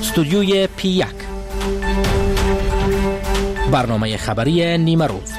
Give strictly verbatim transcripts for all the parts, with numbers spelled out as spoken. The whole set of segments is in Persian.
استودیوی پی یک، برنامه خبری نیمه روز.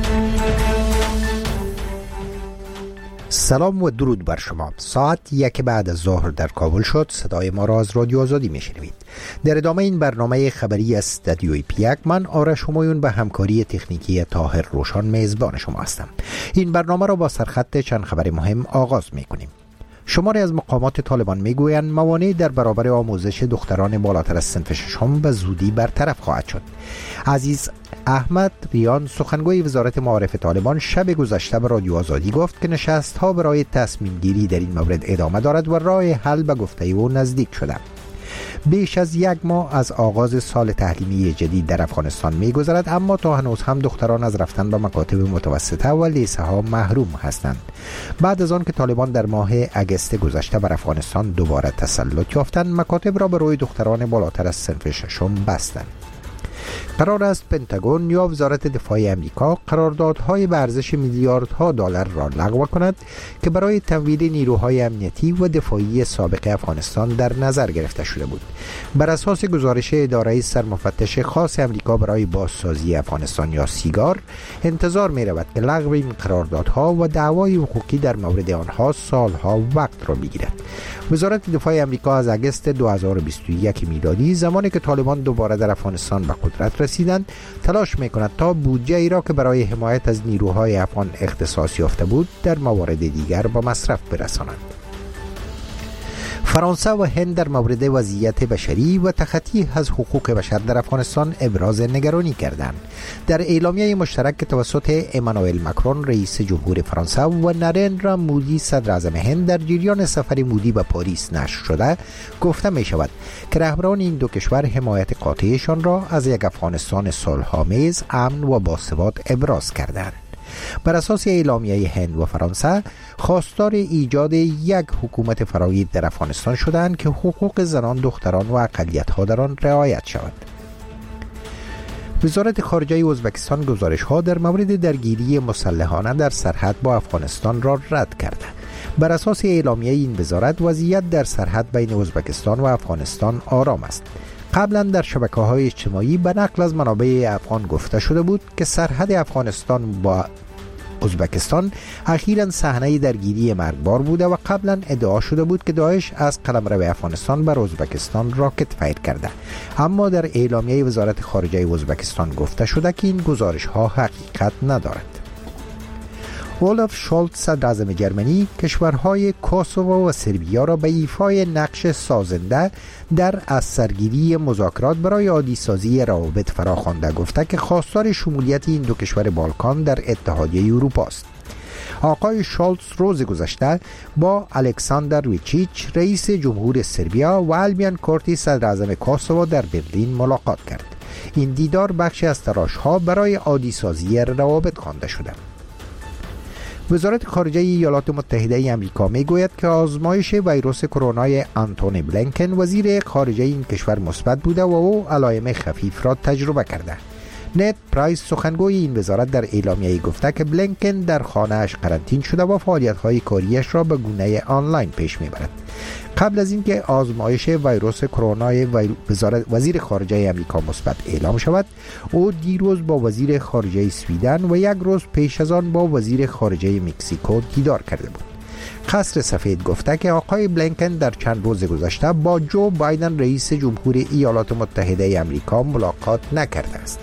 سلام و درود بر شما. ساعت یک بعد از ظهر در کابل شد. صدای ما را از رادیو آزادی میشنوید. در ادامه این برنامه خبری از استودیوی پی یک، من آرش همایون به همکاری تکنیکی طاهر روشان میزبان شما هستم. این برنامه را با سرخط چند خبر مهم آغاز میکنیم. شماری از مقامات طالبان میگویند موانع در برابر آموزش دختران بالاتر از صنف ششم به زودی برطرف خواهد شد. عزیز احمد ریان، سخنگوی وزارت معارف طالبان، شب گذشته به رادیو آزادی گفت که نشست‌ها برای تصمیم گیری در این مورد ادامه دارد و راه حل به گفته او نزدیک شده. بیش از یک ماه از آغاز سال تعلیمی جدید در افغانستان می‌گذرد، اما تا هنوز هم دختران از رفتن به مکاتب متوسطه و لیسه ها محروم هستند. بعد از آن که طالبان در ماه اگست گذشته بر افغانستان دوباره تسلط یافتند، مکاتب را به روی دختران بالاتر از صنف ششم بستند. قرار است پنتاگون یا وزارت دفاع امریکا قراردادهای به ارزش میلیاردها دلار را لغو کند که برای تمویل نیروهای امنیتی و دفاعی سابق افغانستان در نظر گرفته شده بود. بر اساس گزارش اداره سرمفتش خاص امریکا برای بازسازی افغانستان یا سیگار، انتظار می رود که لغو این قراردادها و دعوای حقوقی در مورد آنها سالها وقت را بگیرد. وزارت دفاع امریکا از اگست دو هزار و بیست و یک میلادی، زمانی که طالبان دوباره در افغانستان به قدرت رسیدند، تلاش میکند تا بودجه ای را که برای حمایت از نیروهای افغان اختصاص یافته بود در موارد دیگر به مصرف برسانند. فرانسه و هند در مورد وضعیت بشری و تخطی از حقوق بشر در افغانستان ابراز نگرانی کردند. در اعلامیه مشترک توسط امانوئل مکرون رئیس جمهور فرانسه و نریندرا مودی صدر اعظم هند در جریان سفر مودی به پاریس نشر شده، گفته می شود که رهبران این دو کشور حمایت قاطعشان را از یک افغانستان صلح‌آمیز، امن و باثبات ابراز کردند. بر اساس اعلامیه هند و فرانسه، خواستار ایجاد یک حکومت فراگیر در افغانستان شدند که حقوق زنان، دختران و اقلیت‌ها در آن رعایت شود. وزارت خارجه ازبکستان گزارش‌ها در مورد درگیری مسلحانه در سرحد با افغانستان را رد کرده. بر اساس اعلامیه این وزارت، وضعیت در سرحد بین ازبکستان و افغانستان آرام است. قبلا در شبکه‌های اجتماعی به نقل از منابع افغان گفته شده بود که سرحد افغانستان با ازبکستان اخیراً صحنه درگیری مرگبار بوده و قبلا ادعا شده بود که داعش از قلمرو افغانستان بر ازبکستان راکت فیر کرده، اما در اعلامیه وزارت خارجه ازبکستان گفته شده که این گزارش‌ها حقیقت ندارد. اولاف شولتز صدر اعظم جرمنی کشورهای کوسوو و سربیا را به ایفای نقش سازنده در از سرگیری مذاکرات برای عادی سازی روابط فراخوانده، گفته که خواستار شمولیت این دو کشور بالکان در اتحادیه اروپا است. آقای شولتز روز گذشته با الکساندر ویچیچ رئیس جمهور سربیا و البیان کورتی صدر اعظم کوسوو در برلین ملاقات کرد. این دیدار بخشی از تلاش‌ها برای عادی سازی روابط خوانده شده. وزارت خارجه ایالات متحده آمریکا میگوید که آزمایش ویروس کرونا آنتونی بلینکن وزیر خارجه این کشور مثبت بوده و او علائم خفیف را تجربه کرده. نت پرایس، سخنگوی این وزارت، در اعلامیه گفته که بلینکن در خانه‌اش قرنطین شده و فعالیت‌های کاریش را به گونه آنلاین پیش میبرد. قبل از اینکه آزمایش ویروس کرونا وزارت وزیر خارجه آمریکا مثبت اعلام شود، او دیروز با وزیر خارجه سویدن و یک روز پیش از آن با وزیر خارجه مکزیکو دیدار کرده بود. قصر سفید گفته که آقای بلینکن در چند روز گذشته با جو بایدن رئیس جمهور ایالات متحده آمریکا ملاقات نکرده است.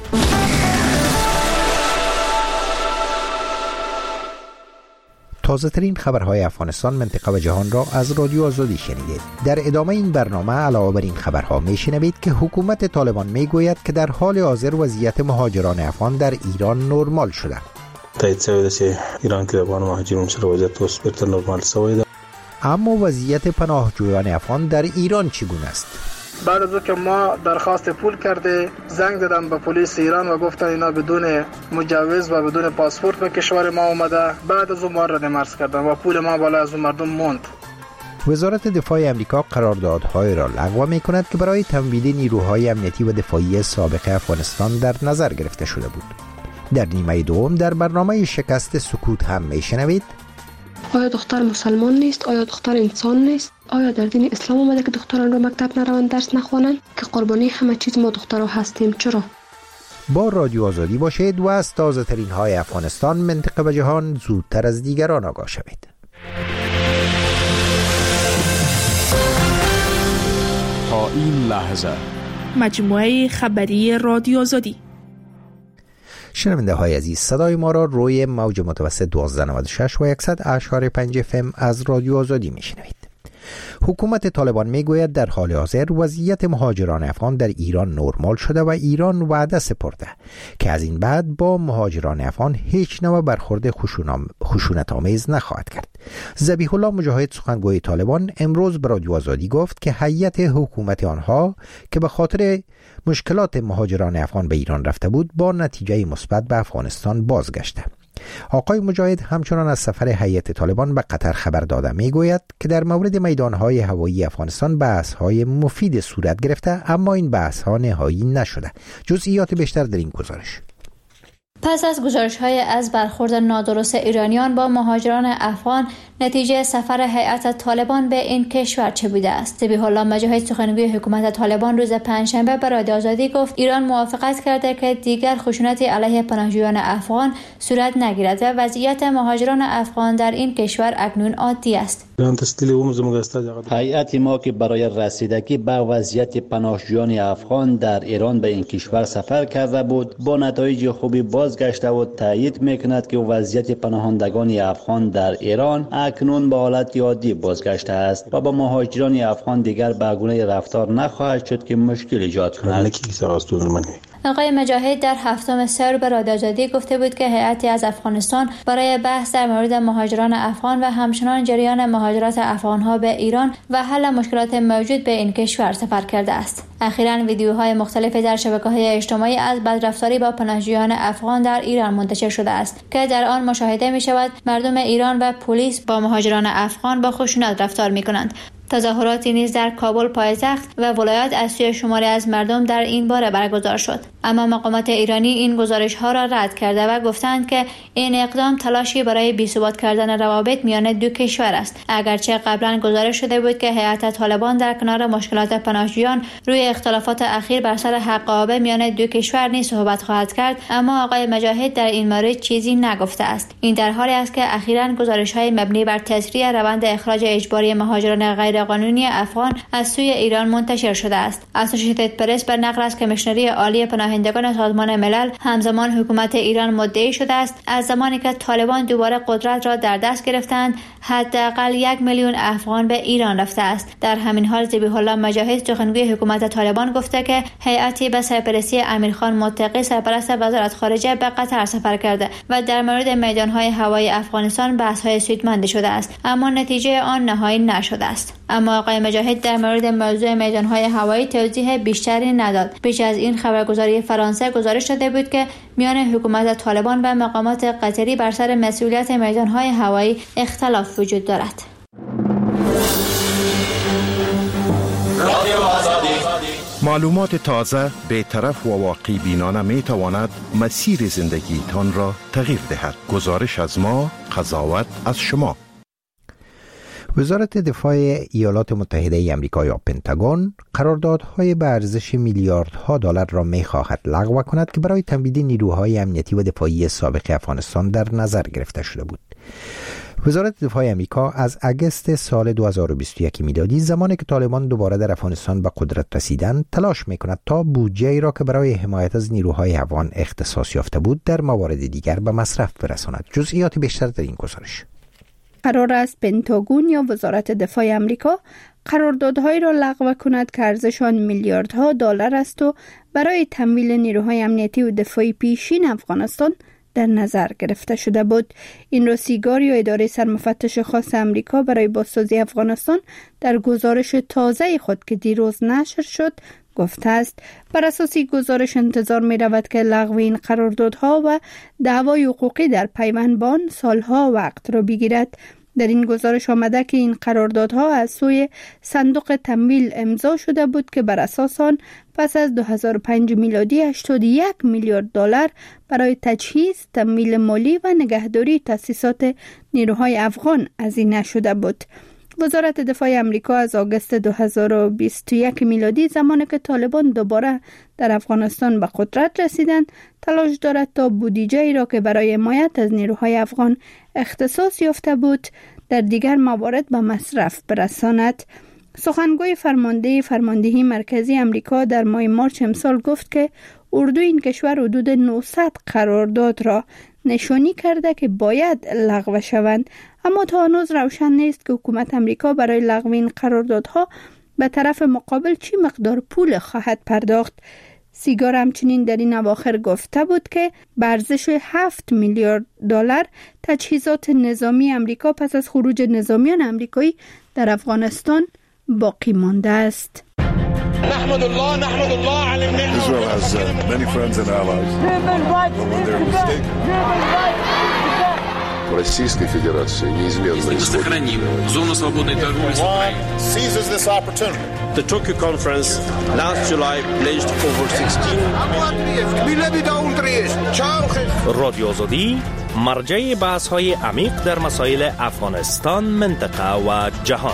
تازه ترین خبرهای افغانستان، منطقه و جهان را از رادیو آزادی شنیدید. در ادامه این برنامه علاوه بر این خبرها میشنوید که حکومت طالبان میگوید که در حال حاضر وضعیت مهاجران افغان در ایران نرمال شده. تایید شده چې ایران کې افغان مهاجرون سره وضعیت اوس بیرته نرمال شوی ده. اما وضعیت پناهجویان افغان در ایران چگونه است؟ بعد از اینکه ما درخواست پول کرده، زنگ دادم به پلیس ایران و گفتن اینا بدون مجوز و بدون پاسپورت به کشور ما اومده. بعد از اون ما رد مرز کردن و پول ما بالا از اون مردم موند. وزارت دفاع امریکا قراردادهای را لغو می‌کند که برای تمویل نیروهای امنیتی و دفاعی سابق افغانستان در نظر گرفته شده بود. در نیمه دوم در برنامه شکست سکوت هم میشنوید. آیا دختر مسلمان نیست؟ آیا دختر انسان نیست؟ آیا در دین اسلام اومده که دختران رو مکتب نروند درس نخوانند که قربانی همه چیز ما دخترها هستیم؟ چرا؟ با رادیو آزادی باشید و از تازه ترین های افغانستان، منطقه و جهان زودتر از دیگران آگاه شوید. تا این لحظه مجموعه خبری رادیو آزادی. شنونده های عزیز، صدای ما را روی موج متوسط دوازده نود و شش و صد اشاری پنج اف ام از رادیو آزادی میشنوید. حکومت طالبان میگوید در حال حاضر وضعیت مهاجران افغان در ایران نرمال شده و ایران وعده سپرده که از این بعد با مهاجران افغان هیچ نوع برخورد خشونت آمیز نخواهد کرد. ذبیح الله مجاهد، سخنگوی طالبان، امروز به رادیو آزادی گفت که هیئت حکومت آنها که به خاطر مشکلات مهاجران افغان به ایران رفته بود با نتیجه مثبت به افغانستان بازگشته. آقای مجاهد همچنان از سفر هیئت طالبان به قطر خبر داده. میگوید که در مورد میدانهای هوایی افغانستان بحث‌های مفید صورت گرفته، اما این بحث‌ها نهایی نشده. جزئیات بیشتر در این گزارش. پس از گزارش‌های از برخورد نادرست ایرانیان با مهاجران افغان، نتیجه سفر هیئت طالبان به این کشور چه بوده است؟ ذبیح الله مجاهد، سخنگوی حکومت طالبان، روز پنجشنبه به رادیو آزادی گفت ایران موافقت کرده که دیگر خشونتی علیه پناهجویان افغان صورت نگیرد و وضعیت مهاجران افغان در این کشور اکنون عادی است. هیئت ما که برای رسیدگی به وضعیت پناهجویان افغان در ایران به این کشور سفر کرده بود، با نتایج خوبی بازگشته و تایید میکند که وضعیت پناهندگان افغان در ایران اکنون به حالت عادی بازگشته است و با مهاجران افغان دیگر به گونه رفتار نخواهد شد که مشکل ایجاد کند. آقای مجاهد در هفتم سر به رادیو آزادی گفته بود که هیئتی از افغانستان برای بحث در مورد مهاجران افغان و همچنان جریان مهاجرت افغانها به ایران و حل مشکلات موجود به این کشور سفر کرده است. اخیراً ویدیوهای مختلفی در شبکه‌های اجتماعی از بدرفتاری با پناهجویان افغان در ایران منتشر شده است که در آن مشاهده می شود مردم ایران و پلیس با مهاجران افغان با خشونت رفتار می کنند. تظاهراتی نیز در کابل پایتخت و ولایت از سوی شماری از مردم در این باره برگزار شد، اما مقامات ایرانی این گزارش‌ها را رد کرده و گفتند که این اقدام تلاشی برای بی‌ثبات کردن روابط میان دو کشور است. اگرچه قبلا گزارش شده بود که هیئت طالبان در کنار مشکلات پناهجویان روی اختلافات اخیر بر سر حق آب میان دو کشور نیز صحبت خواهد کرد، اما آقای مجاهد در این مورد چیزی نگفته است. این در حالی است که اخیراً گزارش‌های مبنی بر تسریع روند اخراج اجباری مهاجران غیر قانونی افغان از سوی ایران منتشر شده است. اسوسییتد پرس بر نقل از کمیشنری عالی پناهندگان سازمان ملل همزمان حکومت ایران مدعی شده است از زمانی که طالبان دوباره قدرت را در دست گرفتند حداقل یک میلیون افغان به ایران رفته است. در همین حال ذبیح الله مجاهد، سخنگوی حکومت طالبان، گفته که هیئتی به سرپرستی امیرخان متقی، سرپرست وزارت خارجه، به قطر سفر کرده و در مورد میدانهای هوایی افغانستان بحث‌های سودمندی شده است، اما نتیجه آن نهایی نشده است. اما آقای مجاهد در مورد موضوع میدانهای هوایی توضیح بیشتری نداد. پیش از این خبرگزاری فرانسه گزارش داده بود که میان حکومت طالبان و مقامات قطری بر سر مسئولیت میدانهای هوایی اختلاف وجود دارد. معلومات تازه، بی‌طرف و واقع بینانه می تواند مسیر زندگی تان را تغییر دهد. گزارش از ما، قضاوت از شما. وزارت دفاع ایالات متحده ای آمریکا یا پنتاگون قراردادهای به ارزش میلیاردها دلار را می‌خواهد لغو کند که برای تمدید نیروهای امنیتی و دفاعی سابق افغانستان در نظر گرفته شده بود. وزارت دفاع آمریکا از اگست سال دو هزار و بیست و یک میلادی، زمانی که طالبان دوباره در افغانستان به قدرت رسیدند، تلاش می‌کند تا بودجه‌ای را که برای حمایت از نیروهای افغان اختصاص یافته بود در موارد دیگر به مصرف برساند. جزئیات بیشتر در این گزارش. قرار است پنتاگون یا وزارت دفاع آمریکا قراردادهایی را لغو کند که ارزششان میلیاردها دلار است و برای تمویل نیروهای امنیتی و دفاعی پیشین افغانستان در نظر گرفته شده بود. این را سیگار یا اداره سرمفتش خاص آمریکا برای بازسازی افغانستان در گزارش تازه خود که دیروز نشر شد گفته است. بر اساس گزارش انتظار می رود که لغو این قراردادها و دعوای حقوقی در پیوند با آن سالها وقت را بگیرد. در این گزارش آمده که این قراردادها از سوی صندوق تمویل امضا شده بود که بر اساس آن پس از دو هزار و پنج میلادی هشتاد و یک میلیارد دلار برای تجهیز، تمویل مالی و نگهداری تأسیسات نیروهای افغان هزینه شده بود. وزارت دفاع امریکا از آگوست دو هزار و بیست و یک میلادی، زمانی که طالبان دوباره در افغانستان به قدرت رسیدند، تلاش دارد تا بودجه‌ای را که برای حمایت از نیروهای افغان اختصاص یافته بود در دیگر موارد به مصرف برساند. سخنگوی فرمانده فرماندهی مرکزی امریکا در ماه مارچ امسال گفت که اردو این کشور حدود نهصد قرارداد را نشانی کرده که باید لغو شوند، اما تا هنوز روشن نیست که حکومت امریکا برای لغو این قراردادها به طرف مقابل چی مقدار پول خواهد پرداخت. سیگار همچنین در این اواخر گفته بود که به ارزش هفت میلیارد دلار تجهیزات نظامی امریکا پس از خروج نظامیان امریکایی در افغانستان باقی مانده است. نحمد الله نحمد الله على النعمة. Israel has uh, many friends and allies. When they're mistaken. Российской Федерации неизменно сохраним зону свободной торговли с Украиной. Seizes this opportunity. The Tokyo conference last July pledged over sixteen رادیو آزادی مرجع بحث‌های عمیق در مسائل افغانستان، منطقه و جهان.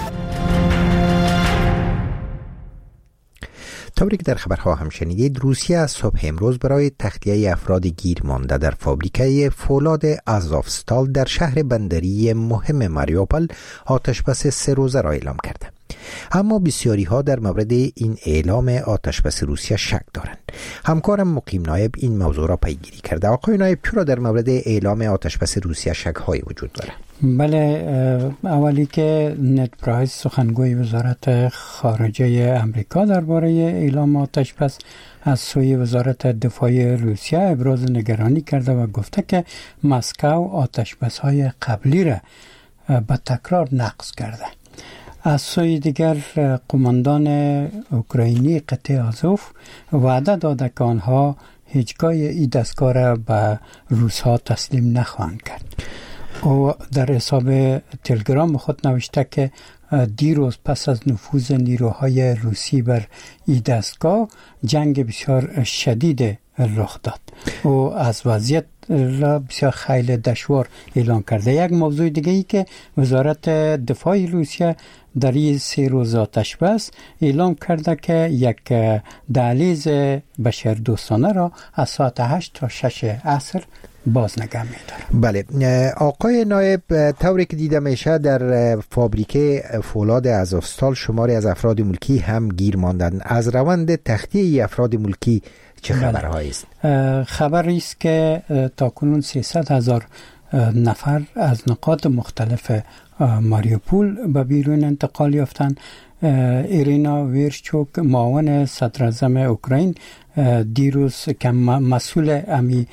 طوری که در خبرها هم شنیدید، روسیه از صبح امروز برای تخلیه افراد گیر مانده در فابریکه فولاد آزوفستال در شهر بندری مهم ماریوپول آتشبس سه روزه را اعلام کرده. اما بسیاری ها در مورد این اعلام آتشبس روسیه شک دارند. همکارم مقیم نایب این موضوع را پیگیری کرده. آقای نایب، چرا در مورد اعلام آتشبس روسیه شک های وجود داره؟ بله، اولی که نت پرایس سخنگوی وزارت خارجه امریکا درباره اعلام آتشبس از سوی وزارت دفاع روسیه ابراز نگرانی کرده و گفته که مسکو آتشبس های قبلی را به تکرار نقض کرده. از سوی دیگر قماندان اوکراینی قطع آزوف وعده داده که آنها هیچگاه این دستگاه را به روس‌ها تسلیم نخواهند کرد. او در حساب تلگرام خود نوشته که دیروز پس از نفوذ نیروهای روسی بر این دستگاه جنگ بسیار شدید رخ داد. او از وضعیت را بسیار خیلی دشوار اعلان کرده. یک موضوع دیگه ای که وزارت دفاع روسیه در این سه روز آتشبس اعلام کرده که یک دهلیز بشردوستانه را از ساعت هشت تا شش عصر باز نگه می‌داره. بله آقای نایب، طوری که دیده میشه در فابریکه فولاد آزوفستال شماری از افراد ملکی هم گیر ماندن. از روند تخلیه افراد ملکی چه خبرهایی است؟ خبری است که تاکنون سیصد هزار نفر از نقاط مختلف ماریوپول به بیرون انتقال یافتند. ایرینا ویرچوک، معاون صدراعظم اوکراین، دیروز که مسئول امی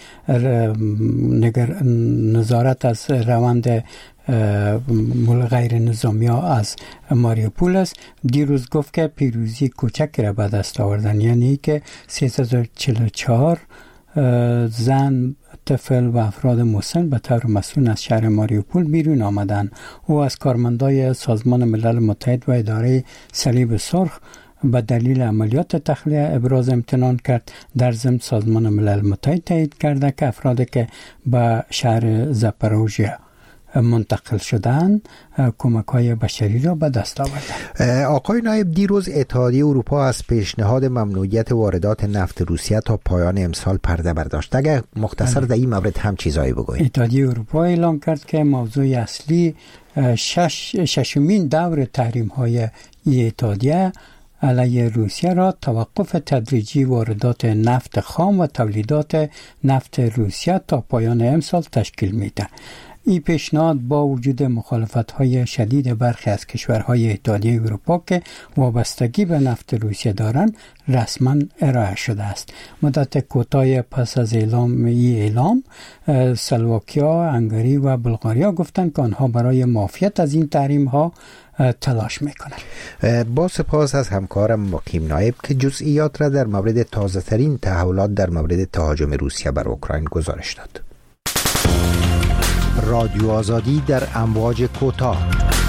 نظارت از روند غیر نظامی ها از ماریوپول است، دیروز گفت که پیروزی کوچکی را به دست آوردن، یعنی که سیصد و چهل و چهار زن، طفل و افراد مسن به طور مسئول از شهر ماریوپول بیرون آمدن. او از کارمندای سازمان ملل متحد و اداره صلیب سرخ به دلیل عملیات تخلیه ابراز امتنان کرد. در ضمن سازمان ملل متحد تایید کرده که افرادی که به شهر زاپاروژیا منتقل شدن کمک‌های بشری را به دست آوردند. آقای نایب، دیروز اتحادیه اروپا از پیشنهاد ممنوعیت واردات نفت روسیه تا پایان امسال پرده برداشت. اگر مختصر در این مورد هم چیزایی بگویید. اتحادیه اروپا اعلام کرد که موضوع اصلی شش ششمین دور تحریم‌های این اتحادیه علیه روسیه را توقف تدریجی واردات نفت خام و تولیدات نفت روسیه تا پایان امسال تشکیل می‌دهد. این پیشنهاد با وجود مخالفت‌های شدید برخی از کشورهای اتحادیه اروپا که وابستگی به نفت روسیه دارند رسما ارائه شده است. مدت کوتاه پس از اعلام این اعلام، اسلواکیا، هنگری و بلغاریا گفتند که آنها برای معافیت از این تحریم‌ها تلاش میکنند. با سپاس از همکارم مقیم نایب که جزئیات را در مورد تازه ترین تحولات در مورد تهاجم روسیه بر اوکراین گزارش داد. رادیو آزادی در امواج کوتاه.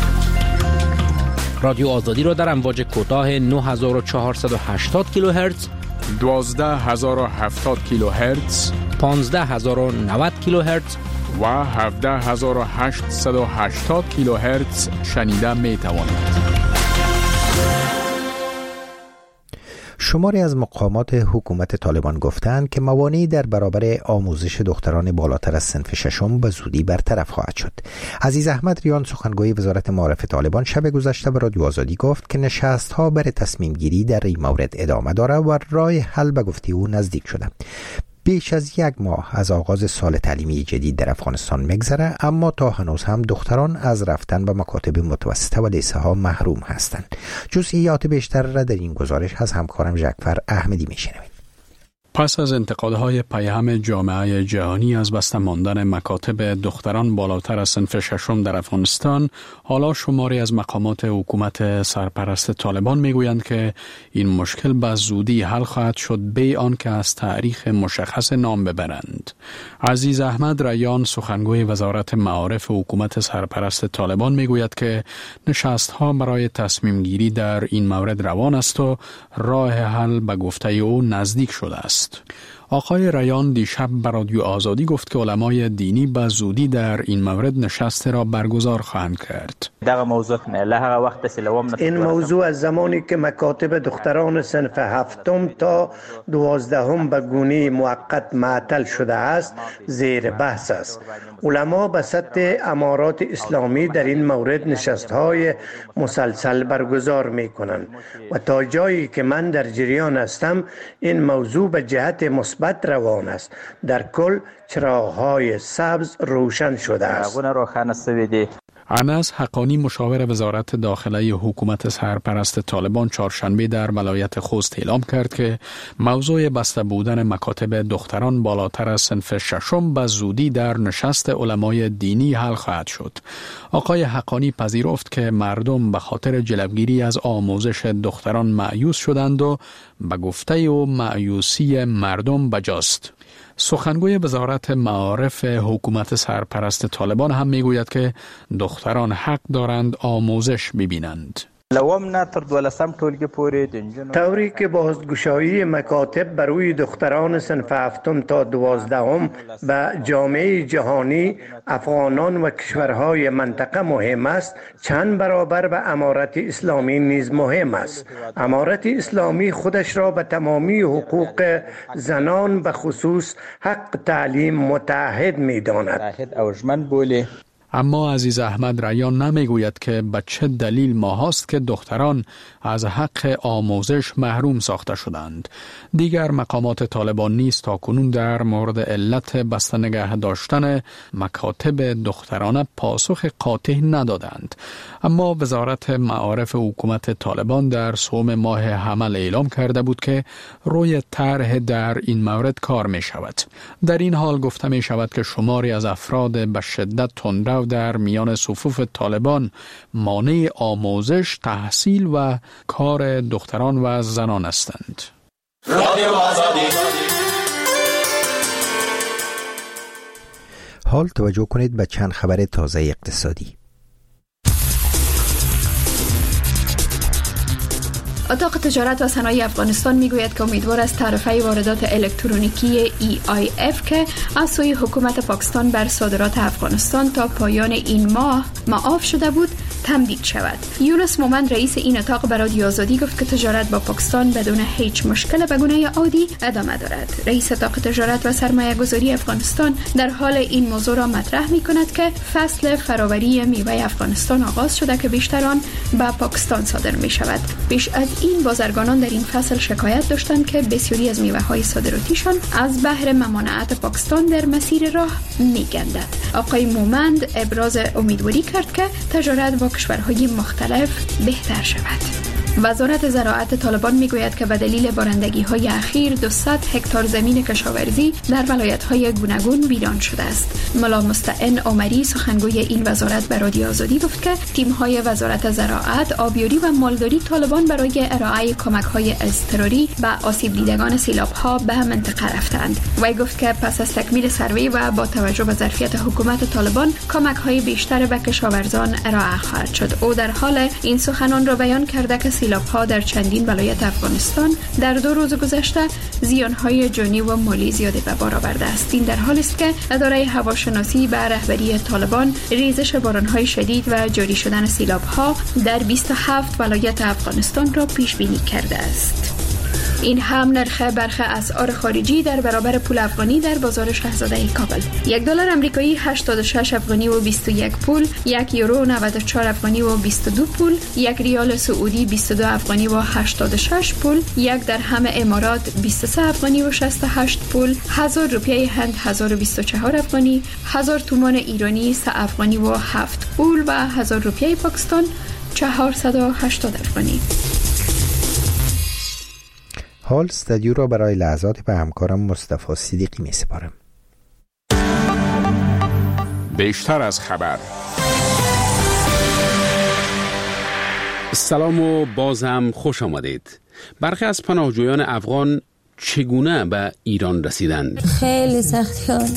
رادیو آزادی را در امواج کوتاه نه هزار و چهارصد و هشتاد کیلوهرتز، دوازده هزار و هفتاد کیلوهرتز، پانزده هزار و نود کیلوهرتز و هفده هزار و هشتصد و هشتاد کیلوهرتز شنیده می توانید. شماری از مقامات حکومت طالبان گفتند که موانعی در برابر آموزش دختران بالاتر از صنف ششم به زودی برطرف خواهد شد. عزیز احمد ریان، سخنگوی وزارت معارف طالبان، شب گذشته به رادیو آزادی گفت که نشست‌ها برای تصمیم گیری در این مورد ادامه داره و راه حل به گفتگو نزدیک شده. بیش از یک ماه از آغاز سال تعلیمی جدید در افغانستان میگذره، اما تا هنوز هم دختران از رفتن به مکاتب متوسطه و لیسه ها محروم هستند. جزئیات بیشتر را در این گزارش از همکارم ژکفر احمدی میشنوید. پس از انتقادهای پیهم جامعه جهانی از بسته ماندن مکاتب دختران بالاتر از صنف ششم در افغانستان، حالا شماری از مقامات حکومت سرپرست طالبان میگویند که این مشکل به زودی حل خواهد شد بی آنکه از تاریخ مشخص نام ببرند. عزیز احمد ریان، سخنگوی وزارت معارف حکومت سرپرست طالبان میگوید که نشست‌ها برای تصمیم گیری در این مورد روان است و راه حل به گفته او نزدیک شده است. آقای ریان دیشب به رادیو آزادی گفت که علمای دینی به زودی در این مورد نشست را برگزار خواهند کرد. این موضوع از زمانی که مکاتب دختران صنف هفتم تا دوازدهم به گونه موقت معطل شده است زیر بحث است. علما به سطح امارات اسلامی در این مورد نشست‌های مسلسل برگزار می‌کنند و تا جایی که من در جریان هستم این موضوع به جهت مثبت روان است. در کل چراغ‌های سبز روشن شده است. انس حقانی، مشاور وزارت داخله حکومت سرپرست طالبان، چهارشنبه در ولایت خوست اعلام کرد که موضوع بسته بودن مکاتب دختران بالاتر از صنف ششم به زودی در نشست علمای دینی حل خواهد شد. آقای حقانی پذیرفت که مردم به خاطر جلوگیری از آموزش دختران مایوس شدند و به گفته او مایوسی مردم بجاست. سخنگوی وزارت معارف حکومت سرپرست طالبان هم میگوید که دختران حق دارند آموزش ببینند. طوری که بازگشایی مکاتب بروی دختران صنف هفتم تا دوازدهم به جامعه جهانی، افغانان و کشورهای منطقه مهم است، چند برابر به امارت اسلامی نیز مهم است. امارت اسلامی خودش را به تمامی حقوق زنان به خصوص حق تعلیم متعهد می داند. اما عزیز احمد ریان نمیگوید که به چه دلیل ماهاست که دختران از حق آموزش محروم ساخته شدند. دیگر مقامات طالبان نیز تاکنون در مورد علت بسته نگه داشتن مکاتب دخترانه پاسخ قاطع ندادند. اما وزارت معارف حکومت طالبان در سوم ماه حمل اعلام کرده بود که روی طرح در این مورد کار می شود. در این حال گفته می شود که شماری از افراد به شدت تندرو در میان صفوف طالبان مانع آموزش، تحصیل و کار دختران و زنان هستند. حال توجه کنید به چند خبر تازه اقتصادی. اتاق تجارت و صنایع افغانستان میگوید که امیدوار است تعرفه واردات الکترونیکی ای آی اف که از سوی حکومت پاکستان بر صادرات افغانستان تا پایان این ماه معاف شده بود تمدید شود. یونس مومند رئیس این اتاق به رادیو آزادی گفت که تجارت با پاکستان بدون هیچ مشکل به گونه عادی ادامه دارد. رئیس اتاق تجارت و سرمایه گذاری افغانستان در حال این موضوع را مطرح می کند که فصل فراوری میوه افغانستان آغاز شده که بیشتر آن به پاکستان صادر می شود. بیش از این بازرگانان در این فصل شکایت داشتند که بسیاری از میوه های صادراتیشان از بهر ممانعت پاکستان در مسیر راه می گندد. آقای مومند ابراز امیدواری کرد که تجارت با کشورهای مختلف بهتر شود. وزارت زراعت طالبان میگوید که به دلیل بارندگی های اخیر دویست هکتار زمین کشاورزی در ولایت های گوناگون ویران شده است. ملا مستعن عمری سخنگوی این وزارت به رادیو آزادی گفت که تیم های وزارت زراعت، آبیاری و مالداری طالبان برای ارائه کمک های اضطراری به آسیب دیدگان سیلاب ها به منطقه رفتند. وی گفت که پس از تکمیل سروی و با توجه به ظرفیت حکومت طالبان کمک های بیشتر به کشاورزان ارائه خواهد شد. او در حال این سخنان را بیان کرده که سیلاب ها در چندین ولایت افغانستان در دو روز گذشته زیان های جانی و مالی زیاده به بار آورده است. این در حالی است که اداره هواشناسی به رهبری طالبان ریزش باران های شدید و جاری شدن سیلاب ها در بیست و هفت ولایت افغانستان را پیش بینی کرده است. این هم نرخ برخی اسعار خارجی در برابر پول افغانی در بازار شاهزاده کابل. یک دلار آمریکایی هشتاد و شش افغانی و بیست و یک پول، یک یورو نود و چهار افغانی و بیست و دو پول، یک ریال سعودی بیست و دو افغانی و هشتاد و شش پول، یک درهم امارات بیست و سه افغانی و شصت و هشت پول، هزار روپیه هند هزار و بیست و چهار افغانی، هزار تومان ایرانی سه افغانی و هفت پول و هزار روپیه پاکستان چهارصد و هشتاد افغانی. حال استودیو را برای لحظات به همکارم مصطفی صدیقی می سپارم. بیشتر از خبر. سلام و باز هم خوش آمدید. برخی از پناهجویان افغان چگونه به ایران رسیدند؟ خیلی سختی ها.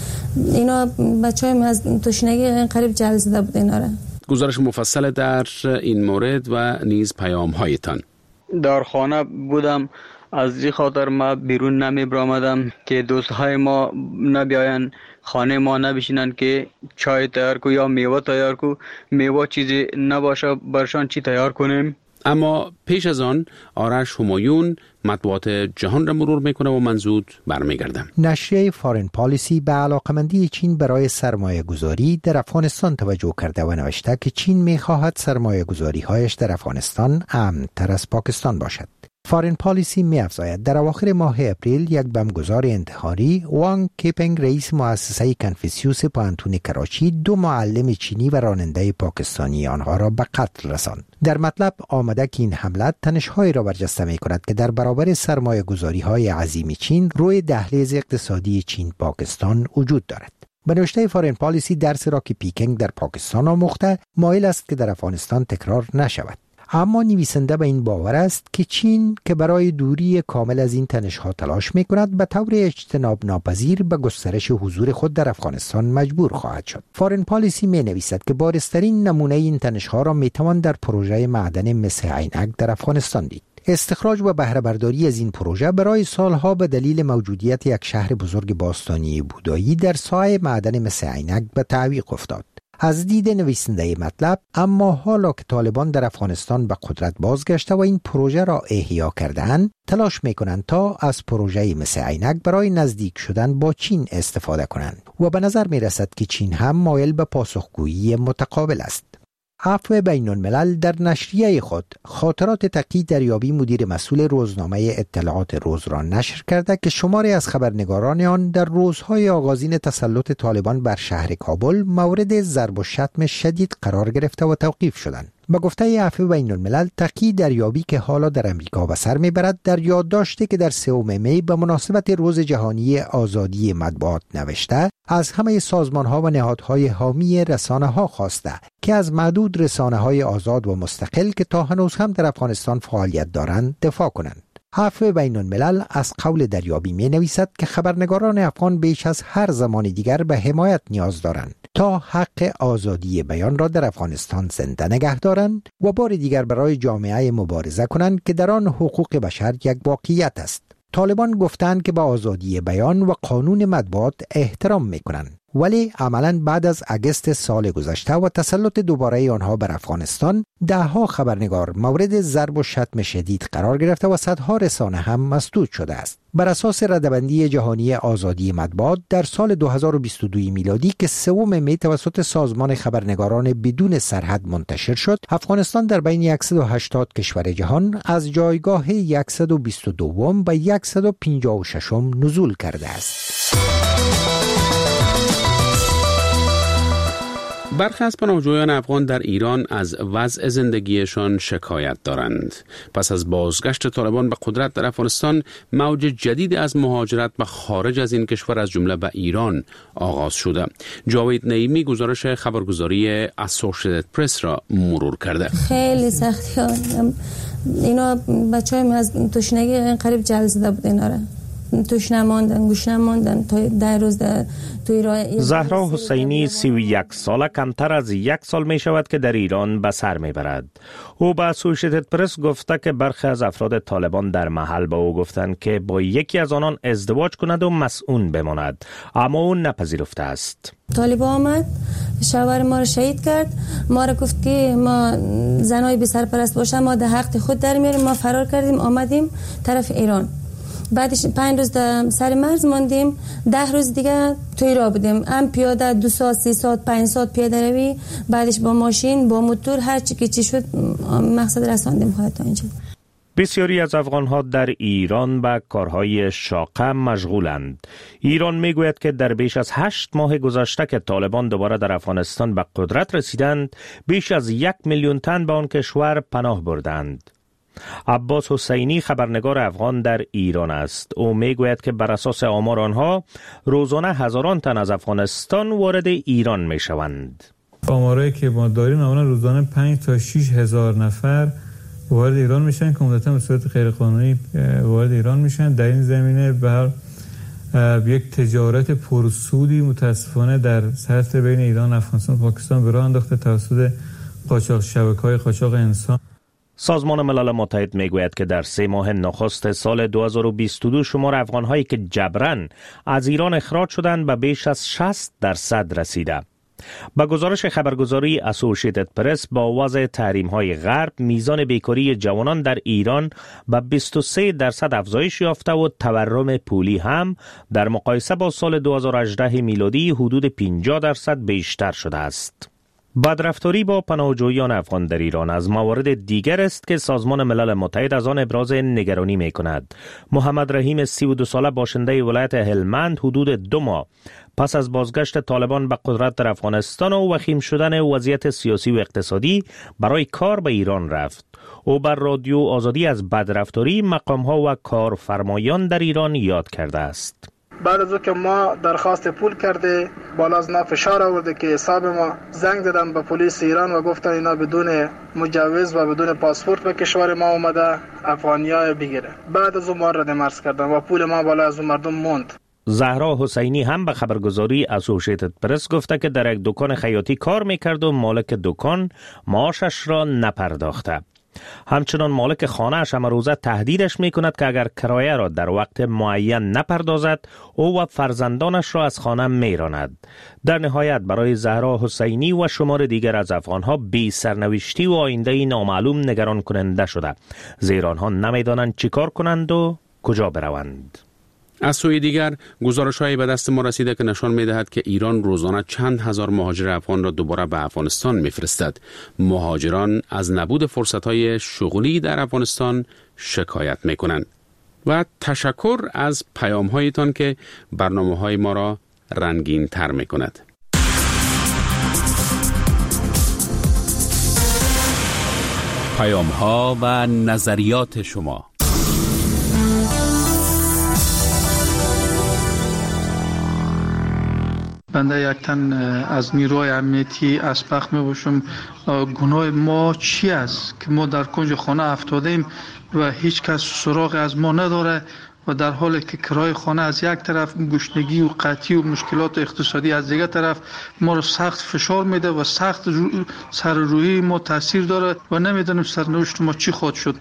اینا بچه های از تشنگی قریب جل زده بود اینا را. گزارش مفصل در این مورد و نیز پیام هایتان. در خانه بودم، از این خاطر ما بیرون نمی برآمدم که دوستهای ما نبیاین خانه ما نبشینن که چای تیار کو یا میوه تیار کو. میوه چیزی نباشه برشان چی تیار کنیم؟ اما پیش از آن آرش همایون مطبوعات جهان را مرور میکنه و من زود برمیگردم. نشریه فارن پالیسی به علاقمندی چین برای سرمایه گذاری در افغانستان توجه کرده و نوشته که چین میخواهد سرمایه گذاری هایش در افغانستان امن تر از پاکستان باشد. فارن پالیسی می افزاید در اواخر ماه اپریل یک بمبگذار انتحاری، وانگ کیپنگ، رئیس مؤسسه کنفوسیوس پانتون کراچی، دو معلم چینی و راننده پاکستانی آنها را به قتل رساند. در مطلب آمده که این حمله تنش‌هایی را برجسته می کند که در برابر سرمایه گذاری های عظیم چین روی دهلیز اقتصادی چین پاکستان وجود دارد. به نوشته فارن پالیسی درس را که پیکنگ در پاکستان آموخته مایل است که در افغانستان تکرار نشود. اما نویسنده به این باور است که چین که برای دوری کامل از این تنش‌ها تلاش می‌کند به طور اجتناب ناپذیر به گسترش حضور خود در افغانستان مجبور خواهد شد. فارن پالیسی می‌نویسد که بارزترین نمونه این تنش‌ها را می‌توان در پروژه معدن مس عینک در افغانستان دید. استخراج و بهره برداری از این پروژه برای سالها به دلیل موجودیت یک شهر بزرگ باستانی بودایی در سایه معدن مس عینک به تعویق افتاد. از دید نویسنده مطلب، اما حالا که طالبان در افغانستان به قدرت بازگشته و این پروژه را احیا کرده‌اند، تلاش می‌کنند تا از پروژه مس عینک برای نزدیک شدن با چین استفاده کنند و به نظر می‌رسد که چین هم مایل به پاسخگویی متقابل است. عفو بین الملل در نشریه خود خاطرات تقی دریابی، مدیر مسئول روزنامه اطلاعات روز، را نشر کرده که شماری از خبرنگاران آن در روزهای آغازین تسلط طالبان بر شهر کابل مورد ضرب و شتم شدید قرار گرفته و توقیف شدند. با گفته عفو بین الملل، تقی دریابی که حالا در امریکا به سر میبرد در یادداشتی که در سوم می به مناسبت روز جهانی آزادی مطبوعات نوشته، از همه سازمان‌ها و نهادهای حامی رسانه‌ها خواسته که از معدود رسانه‌های آزاد و مستقل که تا هنوز هم در افغانستان فعالیت دارند دفاع کنند. عفو بین الملل از قول دریابی می نویسد که خبرنگاران افغان بیش از هر زمان دیگر به حمایت نیاز دارند تا حق آزادی بیان را در افغانستان زنده نگه دارند و بار دیگر برای جامعه مبارزه کنند که در آن حقوق بشر یک واقعیت است. طالبان گفتند که به آزادی بیان و قانون مطبوعات احترام می‌کنند، ولی عملاً بعد از اگست سال گذشته و تسلط دوباره آنها بر افغانستان، دهها خبرنگار مورد ضرب و شتم شدید قرار گرفته و صدها رسانه هم مسدود شده است. بر اساس ردبندی جهانی آزادی مطبوعات در سال دو هزار و بیست و دو میلادی که سوم می توسط سازمان خبرنگاران بدون سرحد منتشر شد، افغانستان در بین صد و هشتاد کشور جهان از جایگاه صد و بیست و دو به صد و پنجاه و شش نزول کرده است. برخی از پناهجویان افغان در ایران از وضع زندگیشان شکایت دارند. پس از بازگشت طالبان به قدرت در افغانستان، موج جدید از مهاجرت به خارج از این کشور از جمله به ایران آغاز شده. جاوید نعیمی گزارش خبرگزاری اسوشییتد پرس را مرور کرده. خیلی سختی ها. اینا بچه‌های از تشنگی قریب جل زده بود اینا را. توش نماندن، گوش نماندن تا ده روز در توی راه. زهرا حسینی سی و یک ساله، کمتر از یک سال می شود که در ایران به سر می برد. او به اسوشییتد پرس گفته که برخی از افراد طالبان در محل به او گفتند که با یکی از آنان ازدواج کند و مسئول بماند، اما او نپذیرفته است. طالب آمد شوهر ما رو شهید کرد، ما رو گفت که ما زنای بی سرپرست باشن ما در حق خود در میاریم. ما فرار کردیم آمدیم طرف ایران. بعدش پنج روز سر مرز ماندیم، ده روز دیگه توی راه بودیم. هم پیاده دو ساعت سی ساعت پنج ساعت پیاده روی، بعدش با ماشین با موتور هر چی که چی شد مقصد رساندیم خواهد تا اینجا. بسیاری از افغان‌ها در ایران به کارهای شاقه مشغولند. ایران میگوید که در بیش از هشت ماه گذشته که طالبان دوباره در افغانستان به قدرت رسیدند، بیش از یک میلیون تن به آن کشور پناه بردند. عباس حسینی خبرنگار افغان در ایران است. او میگوید که بر اساس آمار آنها روزانه هزاران تن از افغانستان وارد ایران میشوند. آمارایی که ما داریم معمولا روزانه پنج تا شش هزار نفر وارد ایران میشن که عمدتاً به صورت غیرقانونی وارد ایران میشن. در این زمینه بر یک تجارت پرسودی متاسفانه در سطح بین ایران، افغانستان و پاکستان به راه انداخته توسط قاچاق شبکه‌های قاچاق انسان. سازمان ملل متحد میگوید که در سه ماه نخست سال دو هزار و بیست و دو شمار افغان‌هایی که جبراً از ایران اخراج شدند به بیش از شصت درصد رسیده. با گزارش خبرگزاری اسوشییتد پرس، با وضع تحریم‌های غرب، میزان بیکاری جوانان در ایران به بیست و سه درصد افزایش یافته و تورم پولی هم در مقایسه با سال دو هزار و هجده میلادی حدود پنجاه درصد بیشتر شده است. بدرفتاری با پناهجویان افغان در ایران از موارد دیگر است که سازمان ملل متحد از آن ابراز نگرانی می کند. محمد رحیم سی و دو ساله باشنده ولایت هلمند حدود دو ماه پس از بازگشت طالبان به قدرت در افغانستان و وخیم شدن وضعیت سیاسی و اقتصادی برای کار به ایران رفت. او بر رادیو آزادی از بدرفتاری مقام‌ها و کارفرمایان در ایران یاد کرده است. بعد از که ما درخواست پول کرده، بالا از ما فشار آورده که حساب ما، زنگ دادن به پلیس ایران و گفتن اینا بدون مجوز و بدون پاسپورت به کشور ما اومده افغانیا بگیره. بعد از اون ما رد مرز کردن و پول ما بالا از اون مردم موند. زهرا حسینی هم به خبرگزاری اسوشییتد پرس گفته که در یک دکان خیاطی کار میکرد و مالک دکان معاشش را نپرداخته. همچنان مالک خانه‌اش هم روزه تهدیدش میکند که اگر کرایه را در وقت معین نپردازد او و فرزندانش را از خانه میراند. در نهایت برای زهرا حسینی و شمار دیگر از افغانها بی سرنوشتی و آینده نامعلوم نگران کننده شده، زیرا آنها نمیدانند چیکار کنند و کجا بروند. از سوی دیگر گزارش‌هایی به دست ما رسیده که نشان می‌دهد که ایران روزانه چند هزار مهاجر افغان را دوباره به افغانستان می‌فرستد. مهاجران از نبود فرصت‌های شغلی در افغانستان شکایت می‌کنند. و تشکر از پیام‌هایتان که برنامه‌های ما را رنگین‌تر می‌کند. پیام‌ها و نظریات شما. بنده یک تن از نیروهای امنیتی اسپخ می باشم. گناه ما چی است که ما در کنج خانه افتادیم و هیچ کس سراغ از ما نداره و در حالی که کرایه خانه از یک طرف، گشنگی و قحطی و مشکلات اقتصادی از دیگر طرف ما رو سخت فشار میده و سخت رو سر روی ما تاثیر داره و نمیدونیم سرنوشت ما چی خواهد شد.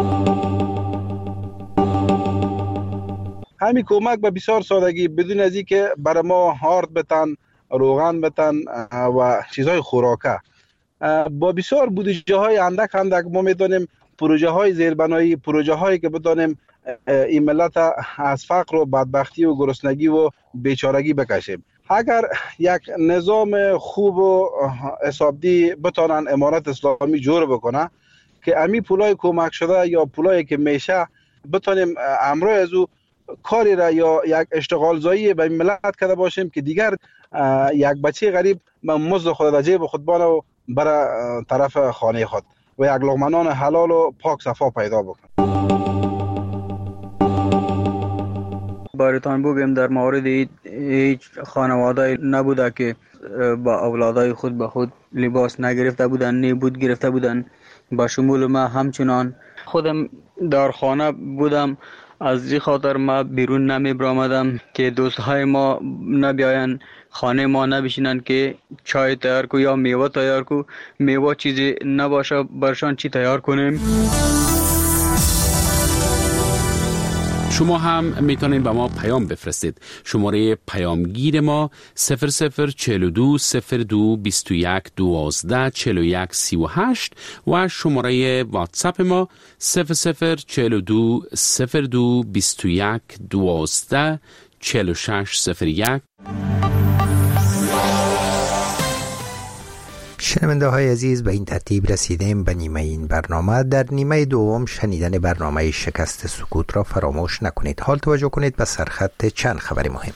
همین کمک به بسیار سادگی، بدون از اینکه برای ما هارد بتن، روغن بتن و چیزهای خوراکه، با بسیار بودجه های اندک اندک ما میتونیم پروژه های زیربنایی، پروژه هایی که بدانیم این ملت از فقر و بدبختی و گرسنگی و بیچارگی بکشیم. اگر یک نظام خوب و حسابدی بتانن امارت اسلامی جور بکنه که امی پولای کمک شده یا پولایی که میشه بتانیم امروز از او کاری را یا یک اشتغال زایی به ملت کرده باشیم که دیگر یک بچه غریب مزد خود در جیب خود بانه و بر طرف خانه خود و یک لقمه نان حلال و پاک صفا پیدا بکنه. بارتان بگم در مورد هیچ خانواده نبوده که با اولادای خود به خود لباس نگرفته بودن، نبود گرفته بودن. با شمول ما همچنان خودم در خانه بودم، از این خاطر ما بیرون نمی برآمدم که دوستهای ما نبیاین خانه ما نبشینن که چای تیار کو یا میوه تیار کو. میوه چیزی نباشه برشان چی تیار کنیم. شما هم میتونید به ما پیام بفرستید. شماره پیامگیر ما صفر صفر چهل و دو صفر دو بیست و یک دوازده چهل و یک سی و هشت و شماره واتساپ ما صفر صفر چهل و دو صفر دو بیست و یک دوازده چهل و شش صفر یک. شنونده های عزیز، به این ترتیب رسیدیم به نیمه این برنامه. در نیمه دوم شنیدن برنامه شکست سکوت را فراموش نکنید. حال توجه کنید به سرخط چند خبر مهم.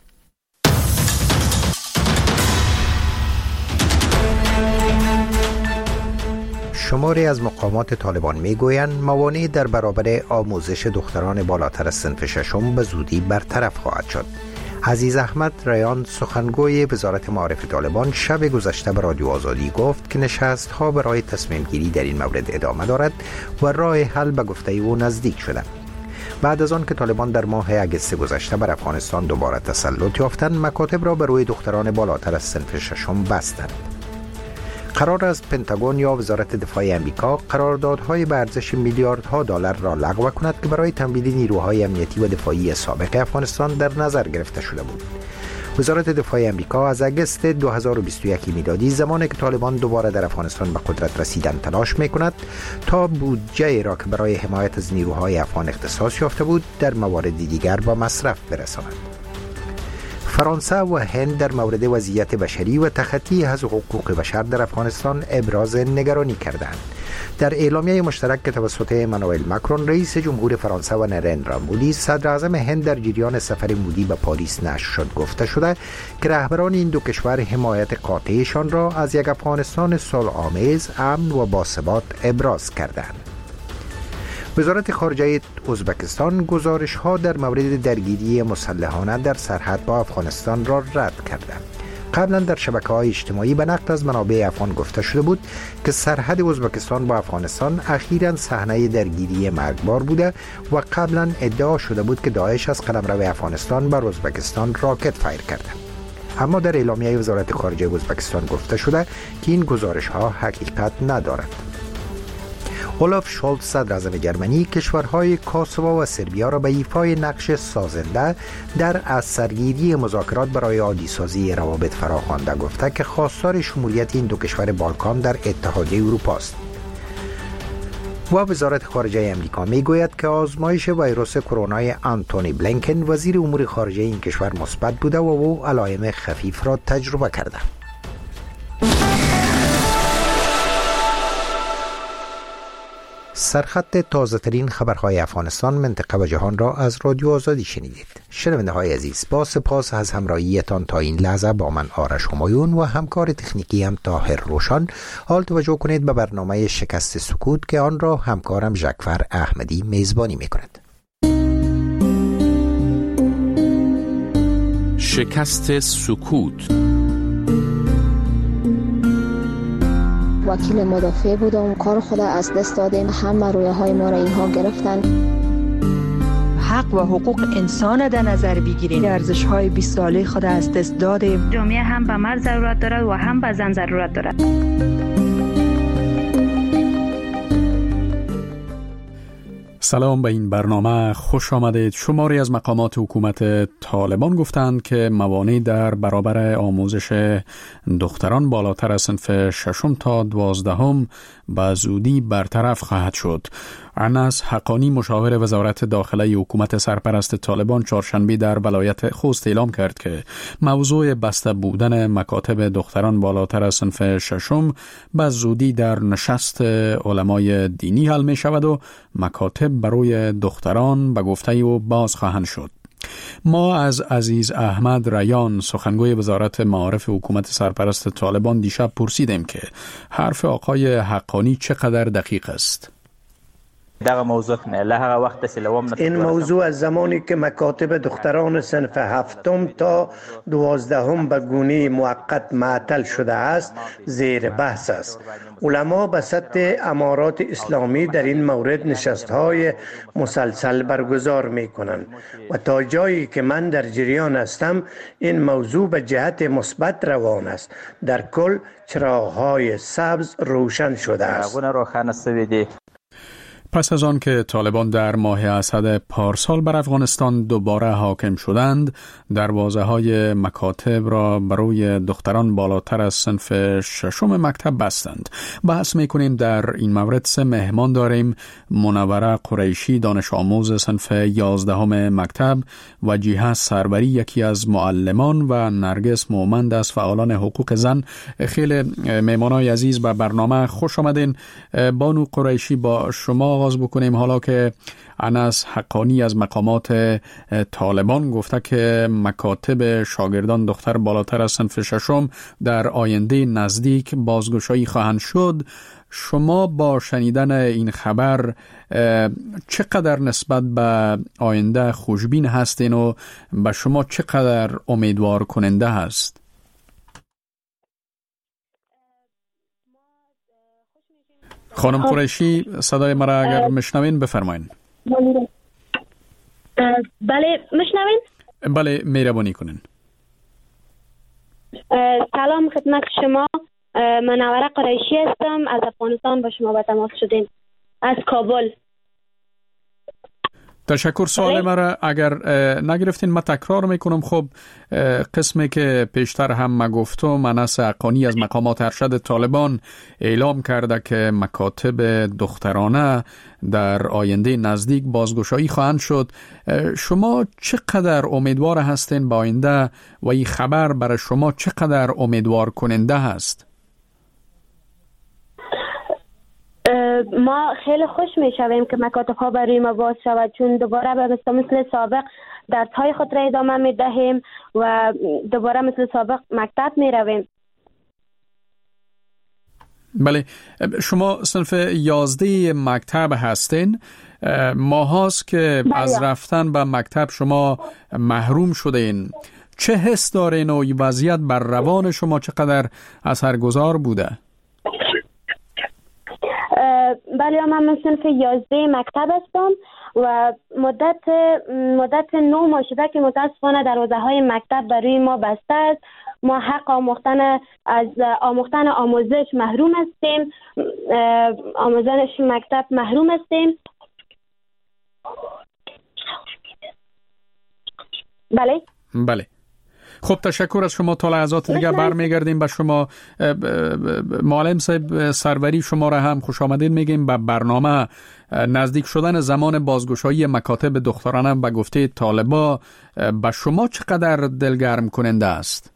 شماری از مقامات طالبان میگویند موانع در برابر آموزش دختران بالاتر از صنف ششم به زودی برطرف خواهد شد. عزیز احمد ریان، سخنگوی وزارت معارف طالبان، شب گذشته به رادیو آزادی گفت که نشست‌ها برای تصمیم گیری در این مورد ادامه دارد و راه حل به گفته او نزدیک شده. بعد از آن که طالبان در ماه اگست گذشته بر افغانستان دوباره تسلط یافتند، مکاتب را به روی دختران بالاتر از صنف ششم بستند. قرار است پنتاگون یا وزارت دفاع آمریکا قراردادهای به ارزش میلیاردها دلار را لغو کند که برای تمویل نیروهای امنیتی و دفاعی سابق افغانستان در نظر گرفته شده بود. وزارت دفاع آمریکا از اگست دو هزار و بیست و یک میلادی، زمانی که طالبان دوباره در افغانستان به قدرت رسیدن، تلاش می‌کند تا بودجه را که برای حمایت از نیروهای افغان اختصاص یافته بود در موارد دیگر به مصرف برساند. فرانسه و هند در مورد وضعیت بشری و تخطی از حقوق بشر در افغانستان ابراز نگرانی کردند. در اعلامیه مشترک که توسط امانوئل ماکرون رئیس جمهور فرانسه و نریندرا مودی صدر اعظم هند در جریان سفر مودی به پاریس نشر شد، گفته شده که رهبران این دو کشور حمایت قاطعشان را از یک افغانستان صلح‌آمیز، امن و باثبات ابراز کردند. وزارت خارجه ازبکستان گزارش‌ها در مورد درگیری مسلحانه در سرحد با افغانستان را رد کرده. قبلا در شبکه‌های اجتماعی به نقل از منابع افغان گفته شده بود که سرحد ازبکستان با افغانستان اخیراً صحنه درگیری مرگبار بوده و قبلا ادعا شده بود که داعش از قلمرو افغانستان بر ازبکستان راکت فایر کرده. اما در اعلامیه وزارت خارجه ازبکستان گفته شده که این گزارش‌ها حقیقت ندارد. اولاف شولز، صدر اعظم جرمنی، کشورهای کوسوو و سربیا را به ایفای نقش سازنده در از سرگیری مذاکرات برای عادی‌سازی روابط فراخوانده، گفته که خواستار شمولیت این دو کشور بالکان در اتحادیه اروپا است. و وزارت خارجه امریکا میگوید که آزمایش ویروس کرونای آنتونی بلینکن، وزیر امور خارجه این کشور، مثبت بوده و او علائم خفیف را تجربه کرده. سرخط تازه ترین خبرهای افغانستان، منطقه و جهان را از رادیو آزادی شنیدید. شنونده های عزیز، با سپاس از همراهیتان تا این لحظه با من آرش همایون و همکار تکنیکی هم طاهر روشن. حال توجه کنید به برنامه شکست سکوت که آن را همکارم ژکفر احمدی میزبانی میکند. شکست سکوت. وکیل مدافع بودم، کار خود از دست دادیم، همه رویه های ما را اینها گرفتن. حق و حقوق انسان در نظر بگیریم، ارزش های بیست ساله خود از دست دادیم. جامعه هم به مرد ضرورت دارد و هم به زن ضرورت دارد. سلام، به این برنامه خوش آمدید. شماری از مقامات حکومت طالبان گفتند که موانع در برابر آموزش دختران بالاتر از صنف ششم تا دوازدهم به زودی برطرف خواهد شد. انس حقانی، مشاور وزارت داخله حکومت سرپرست طالبان، چهارشنبه در ولایت خوست اعلام کرد که موضوع بسته بودن مکاتب دختران بالاتر از صنف ششم به زودی در نشست علمای دینی حل می شود و مکاتب برای دختران به گفته او باز خواهند شد. ما از عزیز احمد ریان سخنگوی وزارت معارف حکومت سرپرست طالبان دیشب پرسیدیم که حرف آقای حقانی چقدر دقیق است. این موضوع از زمانی که مکاتب دختران صنف هفتم تا دوازدهم به گونه موقت معطل شده است زیر بحث است. علما به سطح امارات اسلامی در این مورد نشست‌های مسلسل برگزار می‌کنند و تا جایی که من در جریان هستم این موضوع به جهت مثبت روان است. در کل چراغ‌های سبز روشن شده است. پس از آن که طالبان در ماه اسد پارسال بر افغانستان دوباره حاکم شدند، دروازه های مکاتب را برای دختران بالاتر از صنف ششم مکتب بستند. بحث میکنیم در این مورد سه مهمان داریم: منوره قریشی، دانش آموز صنف یازدهم مکتب، وجیحه سروری، یکی از معلمان، و نرگس مومند از فعالان حقوق زن. خیلی مهمانای عزیز به برنامه خوش آمدین. بانو قریشی، با شما آغاز بکنیم. حالا که انس حقانی از مقامات طالبان گفته که مکاتب شاگردان دختر بالاتر از صنف ششم در آینده نزدیک بازگشایی خواهند شد، شما با شنیدن این خبر چقدر نسبت به آینده خوشبین هستین و به شما چقدر امیدوار کننده هست؟ خانم قریشی، صدای مرا اگر مشنوین بفرمایین. بله مشنوین؟ بله، مهربانی کنین. سلام خدمت شما. منوره قریشی هستم، از افغانستان با شما به تماس شدیم، از کابل. تشکر. سوال مرا اگر نگرفتین من تکرار میکنم. خب قسمی که پیشتر هم ما گفتم، انس حقانی از مقامات ارشد طالبان اعلام کرده که مکاتب دخترانه در آینده نزدیک بازگشایی خواهند شد. شما چقدر امیدوار هستین با آینده و این خبر برای شما چقدر امیدوار کننده هست؟ ما خیلی خوش می شویم که مکاتب ها برای ما باز شود، چون دوباره به مثل, مثل سابق درس های خود را ادامه می دهیم و دوباره مثل سابق مکتب می رویم. بله، شما صنف یازده مکتب هستین. ماه هاست که بله. از رفتن به مکتب شما محروم شدین. چه حس دارین و وضعیت بر روان شما چقدر اثرگذار بوده؟ بله، من صنف یازده مکتب هستم و مدت مدت نو ماه شده که متاسفانه دروازه های مکتب برای ما بسته است. ما حق آموختن از آموختن آموزش محروم هستیم، آموزش مکتب محروم هستیم. بله بله. خب تشکر از شما. تا لحظات دیگر برمیگردیم به شما. معلم صاحب سروری، شما را هم خوش آمدید میگیم به برنامه. نزدیک شدن زمان بازگشایی مکاتب دخترانه به گفته طالبا به شما چقدر دلگرم کننده است؟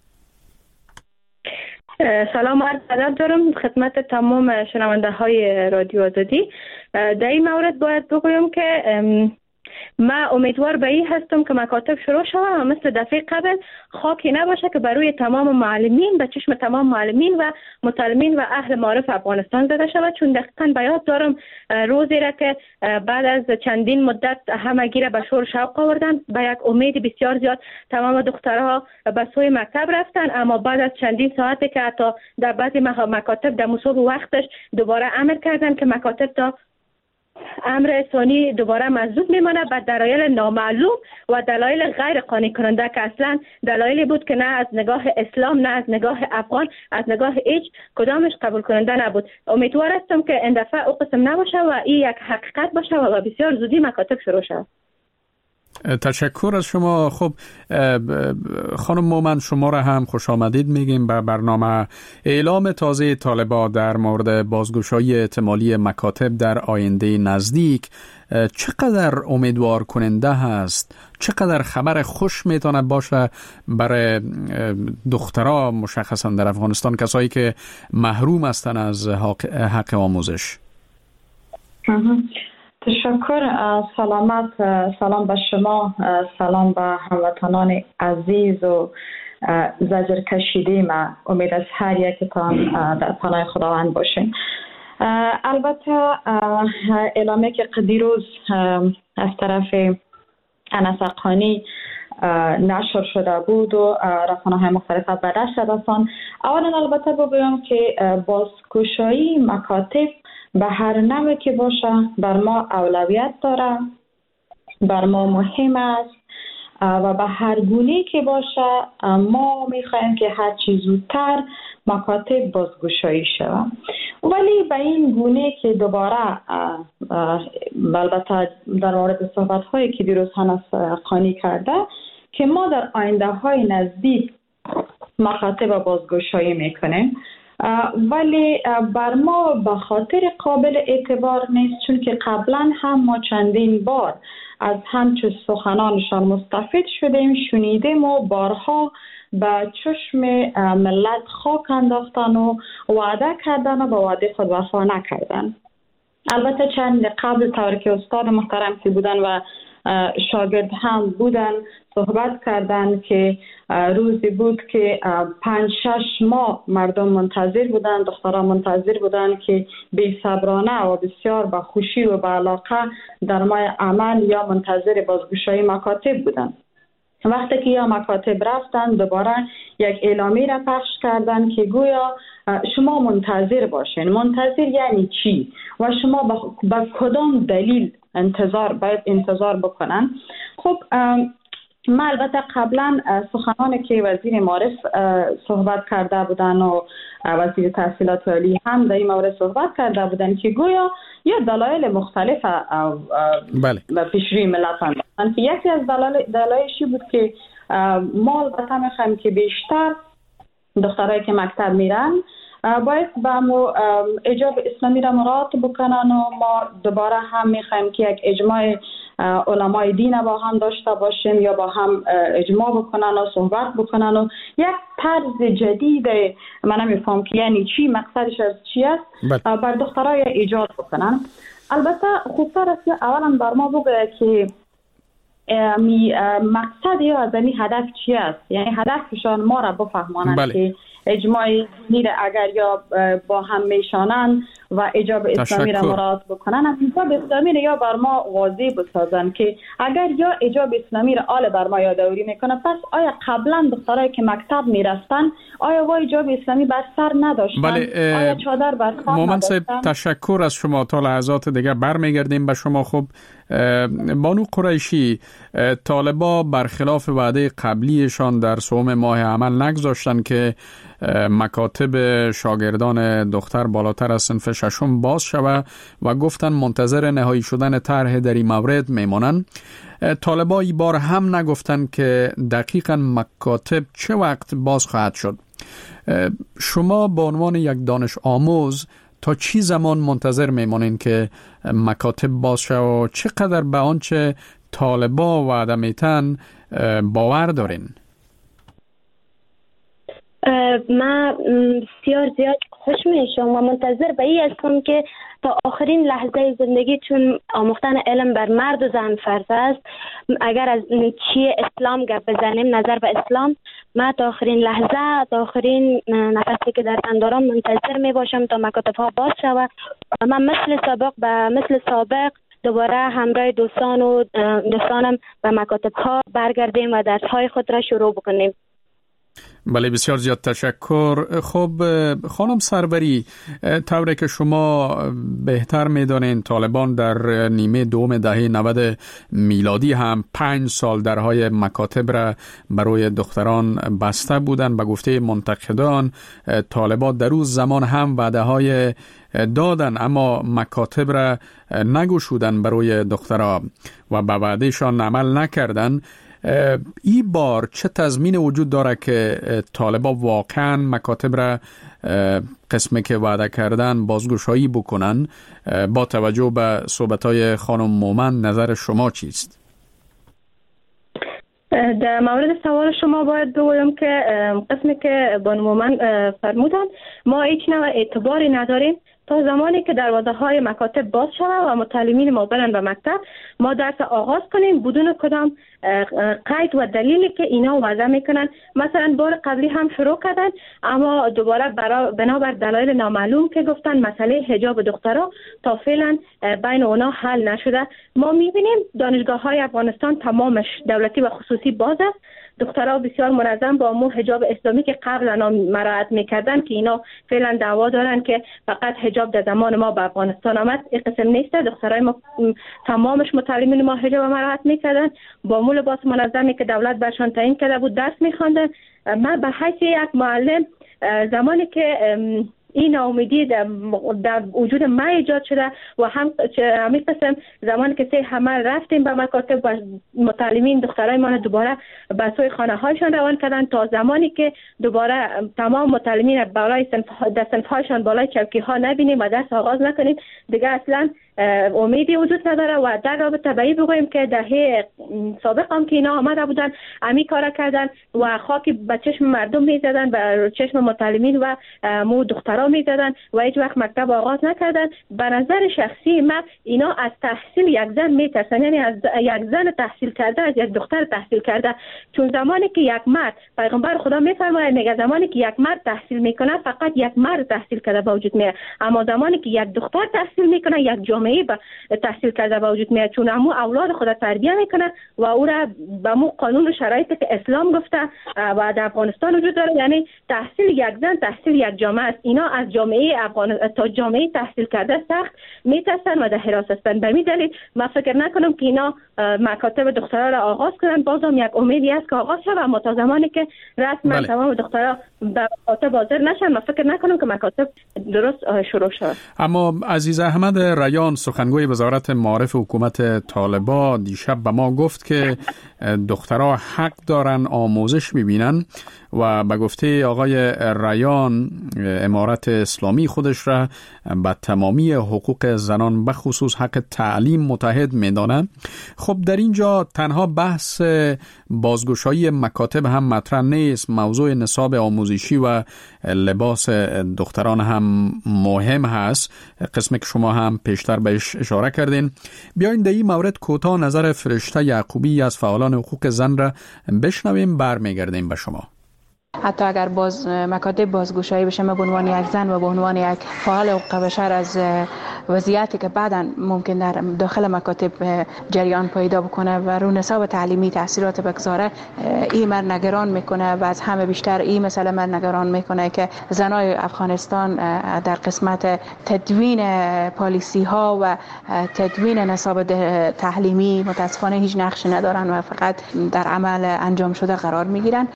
سلام عرض ادب دارم خدمت تمام شنونده های رادیو آزادی. در این مورد باید بگویم که ما امیدوار به این هستم که مکاتب شروع شود و مثل دفعه قبل خاکی نباشه که بروی تمام معلمین، به چشم تمام معلمین و متعلمین و اهل معارف افغانستان زده شود، چون دقیقاً به یاد دارم روزی را که بعد از چندین مدت همگی را به شور شوق آوردن، به یک امید بسیار زیاد تمام دخترها به سوی مکتب رفتن، اما بعد از چندین ساعتی که حتی در بعضی مکاتب در مصوب وقتش دوباره امر کردن که مکاتب تا امر ثانی دوباره مزدود میمانه به دلایل نامعلوم و دلایل غیر قانع کننده که اصلا دلایلی بود که نه از نگاه اسلام نه از نگاه افغان از نگاه هیچ کدامش قبول کننده نبود. امیدوار هستم که این دفعه او قسم نباشه و این یک حقیقت باشه و بسیار زودی مکاتب شروع شود. تشکر از شما. خب خانم مومند، شما را هم خوش آمدید میگیم به برنامه. اعلام تازه طالبان در مورد بازگشایی احتمالی مکاتب در آینده نزدیک چقدر امیدوار کننده هست؟ چقدر خبر خوش میتونه باشه برای دخترها مشخصا در افغانستان، کسایی که محروم هستن از حق, حق آموزش؟ تشکر. سلامت. سلام به شما، سلام به هموطنان عزیز و زجر کشیده. ما امید از هر یکتان در پناه خداوند باشین. البته اعلامیه که دیروز از طرف انس حقانی نشر شده بود و رسانه‌های مختلف به دست رساند، اولا البته بگویم که بازگشایی مکاتب به هر نوعی که باشه بر ما اولویت داره، بر ما مهم است و به هر گونه‌ای که باشه ما می‌خوایم که هر چیز زودتر مکاتب بازگشایی شود. ولی به این گونه که دوباره البته در مورد صحبت‌هایی که دیروز انس حقانی کرده که ما در آینده‌های نزدیک مکاتب بازگشایی میکنیم، ولی بر ما به خاطر قابل اعتبار نیست، چون که قبلا هم ما چندین بار از همچون سخنانشان مستفید شدیم، شنیدیم و بارها به چشم ملت خاک انداختن و وعده کردن و به وعده خود وفا نکردن. البته چند قبل طوری که استاد محترم که بودن و شاگرد هم بودن صحبت کردن که روزی بود که پنج شش ماه مردم منتظر بودن، دختران منتظر بودن که بی صبرانه و بسیار با خوشی و با علاقه در ماه عمل یا منتظر بازگشایی مکاتب بودن. وقتی که یا مکاتب رفتن دوباره یک اعلامیه را پخش کردن که گویا شما منتظر باشین. منتظر یعنی چی و شما با کدام دلیل انتظار باید انتظار بکنن؟ خب ما البته قبلا سخنانی که وزیر معارف صحبت کرده بودن و وزیر تحصیلات عالی هم در این مورد صحبت کرده بودن که گویا یا دلایل مختلف بله به پیش روی ملت انداختن که یکی از دلایلشی بود که ما البته میخوایم که بیشتر دخترایی که مکتب میرن باید با مو اجاب اسلامی را مراعات بکنن و ما دوباره هم میخوایم که یک اجماع علمای دین با هم داشته باشیم یا با هم اجماع بکنن و صحبت بکنن و یک طرز جدید، من نمیفهم که یعنی چی، مقصدش از چی است، بر دخترای ایجاد بکنن. البته خوبتر است اولا بر ما بگه که می مقصد یا از این هدف چی است، یعنی هدفشان ما را بفهمانند بله. که اجماع دینی اگر یا با هم میشانند و اجاب اسلامی را مراعات بکنن، اجاب اسلامی را یا بر ما واضح بسازن که اگر یا اجاب اسلامی را آل بر ما یادآوری میکنه، پس آیا قبلا دخترایی که مکتب میرفتن آیا و اجاب اسلامی بر سر نداشتن؟ بله. آیا چادر بر سر مومن صاحب نداشتن؟ تشکر از شما. تا لحظات دیگه برمیگردیم به شما. خب بانو قریشی، طالبا برخلاف وعده قبلیشان در سوم ماه عمل نگذاشتن که مکاتب شاگردان دختر بالاتر از صنف ششم باز شود و گفتن منتظر نهایی شدن طرح در این مورد میمونن. طالبا ای بار هم نگفتن که دقیقاً مکاتب چه وقت باز خواهد شد. شما به عنوان یک دانش آموز تا چی زمان منتظر میمونین که مکاتب باز شود و چقدر به آنچه طالبا وعده میتن باور دارین؟ من بسیار زیاد خوش میشم و منتظر به این هستم که تا آخرین لحظه زندگی، چون آموختن علم بر مرد و زن فرض است، اگر از چی اسلام گپ بزنیم نظر به اسلام، من تا آخرین لحظه تا آخرین نفسی که در تن دارم منتظر می باشم تا مکاتب ها باز شود. من مثل سابق به مثل سابق دوباره همراه دوستان و دوستانم به مکاتب ها برگردیم و درس های خود را شروع بکنیم. بله، بسیار زیاد تشکر. خب خانم سروری، طوری که شما بهتر میدانین طالبان در نیمه دوم دهه نود میلادی هم پنج سال درهای مکاتب را برای دختران بسته بودند. به گفته منتقدان طالبان در روز زمان هم وعده های دادن اما مکاتب را نگشودن برای دخترها و به وعدهشان عمل نکردن. این بار چه تضمین وجود داره که طالبا واقعا مکاتب را قسمی که وعده کردن بازگشایی بکنن؟ با توجه به صحبت‌های خانم مومن نظر شما چیست؟ در مورد سوال شما باید بگویم که قسمی که بانو مومن فرمودن ما هیچ نوع اعتباری نداریم، تا زمانی که دروازه های مکاتب باز شود و متعلمین ما برن به مکتب، ما درس آغاز کنیم بدون کدام قید و دلیلی که اینا وضع میکنن. مثلا بار قبلی هم شروع کردن، اما دوباره بنابر دلایل نامعلوم که گفتن مسئله حجاب دخترها تا فعلا بین اونا حل نشده. ما میبینیم دانشگاه های افغانستان تمامش دولتی و خصوصی باز است. دخترها بسیار منظم با مو حجاب اسلامی که قبل انا مراعات میکردن که اینا فعلا دعوا دارن که فقط حجاب در زمان ما به افغانستان آمد، این قسم نیست. دخترای ما تمامش متعلمین ما حجاب مراعات میکردن، با مو لباس منظمی که دولت برشان تعیین کرده بود درس میخواندن. من به حیث یک معلم زمانی که این ناامیدی در, در وجود ما ایجاد شده و هم همین قسم زمانی که سه همه رفتیم به مکاتب و متعلمین دخترای ما دوباره به سوی خانه هایشان روان کردن تا زمانی که دوباره تمام متعلمین بالای صنف در صنف هایشان بالای چوکی ها نبینیم و درس آغاز نکنیم، دیگه اصلا امیدی وجود نداره. و در رابطه به این بگوییم که دهه سابق هم که اینا آمده بودن امی کارا کردن و خاکی به چشم مردم میزدن، به چشم متعلمین و مو دخترها میزدن و هیچ وقت مکتب آغاز نکردن. به نظر شخصی من اینا از تحصیل یک زن میترسن، یعنی از یک زن تحصیل کرده از یک دختر تحصیل کرده. چون زمانی که یک مرد، پیغمبر خدا میفرماید میگه زمانی که یک مرد تحصیل میکنه فقط یک مرد تحصیل کرده به وجود میاد، اما زمانی که یک دختر تحصیل میکنه یک جامعه به تحصیل کرده به وجود میاد، چون امو اولاد خود تربیه میکنه و او را به مو قانون و شرایطی که اسلام گفته و در افغانستان وجود داره. یعنی تحصیل یک زن تحصیل یک جامعه است. اینا از جامعه افغان تا جامعه تحصیل کرده سخت میترسن و در حراس هستند. به همین دلیل من فکر نکنم که اینا مکاتب دخترها را آغاز کنن. بازم یک امیدی است که آغاز شود، اما تا زمانی که رسما تمام دخترها به مکاتب حاضر نشن من فکر نکنم که مکاتب درست شروع شود. اما عزیز احمد ریان، سخنگوی وزارت معارف حکومت طالبان، دیشب به ما گفت که دخترها حق دارن آموزش ببینن و به گفته آقای ریان امارت اسلامی خودش را به تمامی حقوق زنان به خصوص حق تعلیم متحد می‌دانه. خب در اینجا تنها بحث بازگشایی مکاتب هم مطرح نیست، موضوع نصاب آموزشی و لباس دختران هم مهم هست، قسمی که شما هم پیشتر بهش اشاره کردین. بیاین در این مورد کوتاه نظر فرشته یعقوبی از فعالان حقوق زن را بشنویم، برمیگردیم به شما. حتی اگر باز مکاتب بازگشایی بشه، من به عنوان یک زن و به عنوان یک فعال حقوق بشر از وضعیتی که بعداً ممکن در داخل مکاتب جریان پیدا بکنه و رو نصاب تعلیمی تاثیرات بگذاره، این من نگران میکنه و از همه بیشتر این مسئله من نگران میکنه که زنای افغانستان در قسمت تدوین پالیسی ها و تدوین نصاب تعلیمی متاسفانه هیچ نقشی ندارن و فقط در عمل انجام شده قرار میگیرن.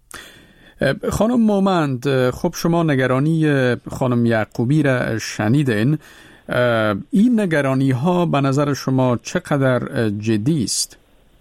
خانم مومند، خب شما نگرانی خانم یعقوبی را شنیدین. این نگرانی ها به نظر شما چقدر جدی است؟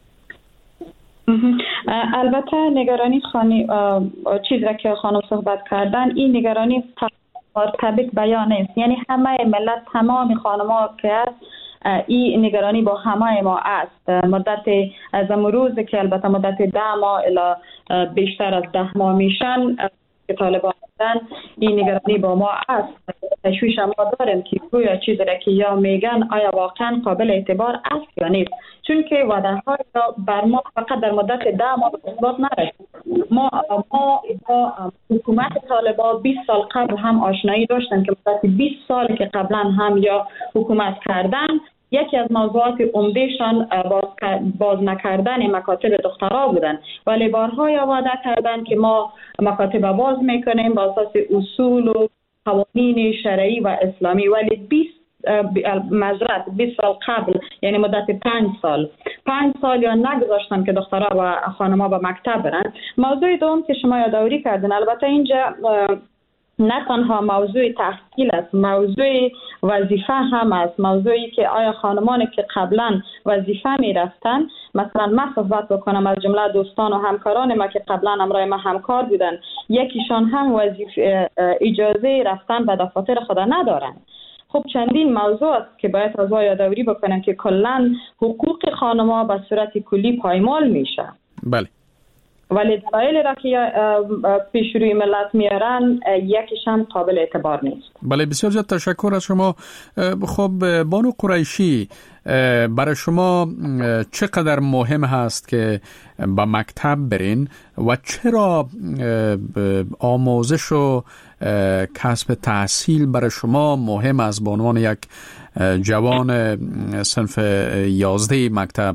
البته نگرانی خانی چیزی را که خانم صحبت کردن، این نگرانی مرتبط بیان است. یعنی همه ملت، تمام خانم‌ها که است، این نگرانی با همه ما است. مدت از امروز که البته مدت ده ماه الی بیشتر از ده ماه میشن که طالبان هستن، این نگرانی با ما است. تشویش ما داریم که گویا چیزی را که یا میگن آیا واقعا قابل اعتبار است یا نیست، چون که وعده های بر ما فقط در مدت ده ماه اثبات نرسید. ما ما با حکومت طالبان بیست سال قبل هم آشنایی داشتن که مدت بیست سال که قبلا هم یا حکومت کردن، یکی از موضوعات عمدهشان باز, باز نکردن مکاتب دخترها بودن، ولی بارها وعده کردن که ما مکاتب باز میکنیم با اساس اصول و قوانین شرعی و اسلامی، ولی بیست مجرد بیست سال قبل، یعنی مدت پنج سال پنج سال یا نگذاشتن که دخترها و خانم‌ها به مکتب برن. موضوع دوم که شما یادآوری کردین، البته اینجا نه تنها موضوع تحصیل است، موضوع وظیفه هم است. موضوعی که آیا خانمانی که قبلا وظیفه می رفتن، مثلا من صحبت بکنم از جمله دوستان و همکاران ما که قبلا همراه ما همکار بودن، یکیشان هم وظیفه اجازه رفتن به دفاتر خود ندارن. خب چندین موضوع است که باید از یادآوری بکنم که کلا حقوق خانم‌ها به صورت کلی پایمال میشه. بله. ولی دلایلی را که پیش روی ملت میارن یکیش هم قابل اعتبار نیست. بله، بسیار زیاد تشکر از شما. خب بانو قریشی، برای شما چقدر مهم هست که به مکتب برین و چرا آموزش و کسب تحصیل برای شما مهم است به عنوان یک جوان صنف یازده مکتب؟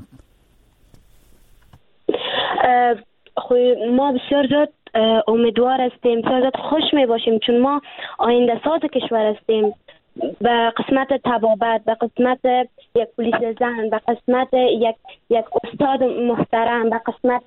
خب ما بسیار زیاد امیدوار هستیم، بسیار زیاد خوش می باشیم، چون ما آینده ساز کشور هستیم. به قسمت طبابت، به قسمت یک پلیس زن، به قسمت یک یک استاد محترم، به قسمت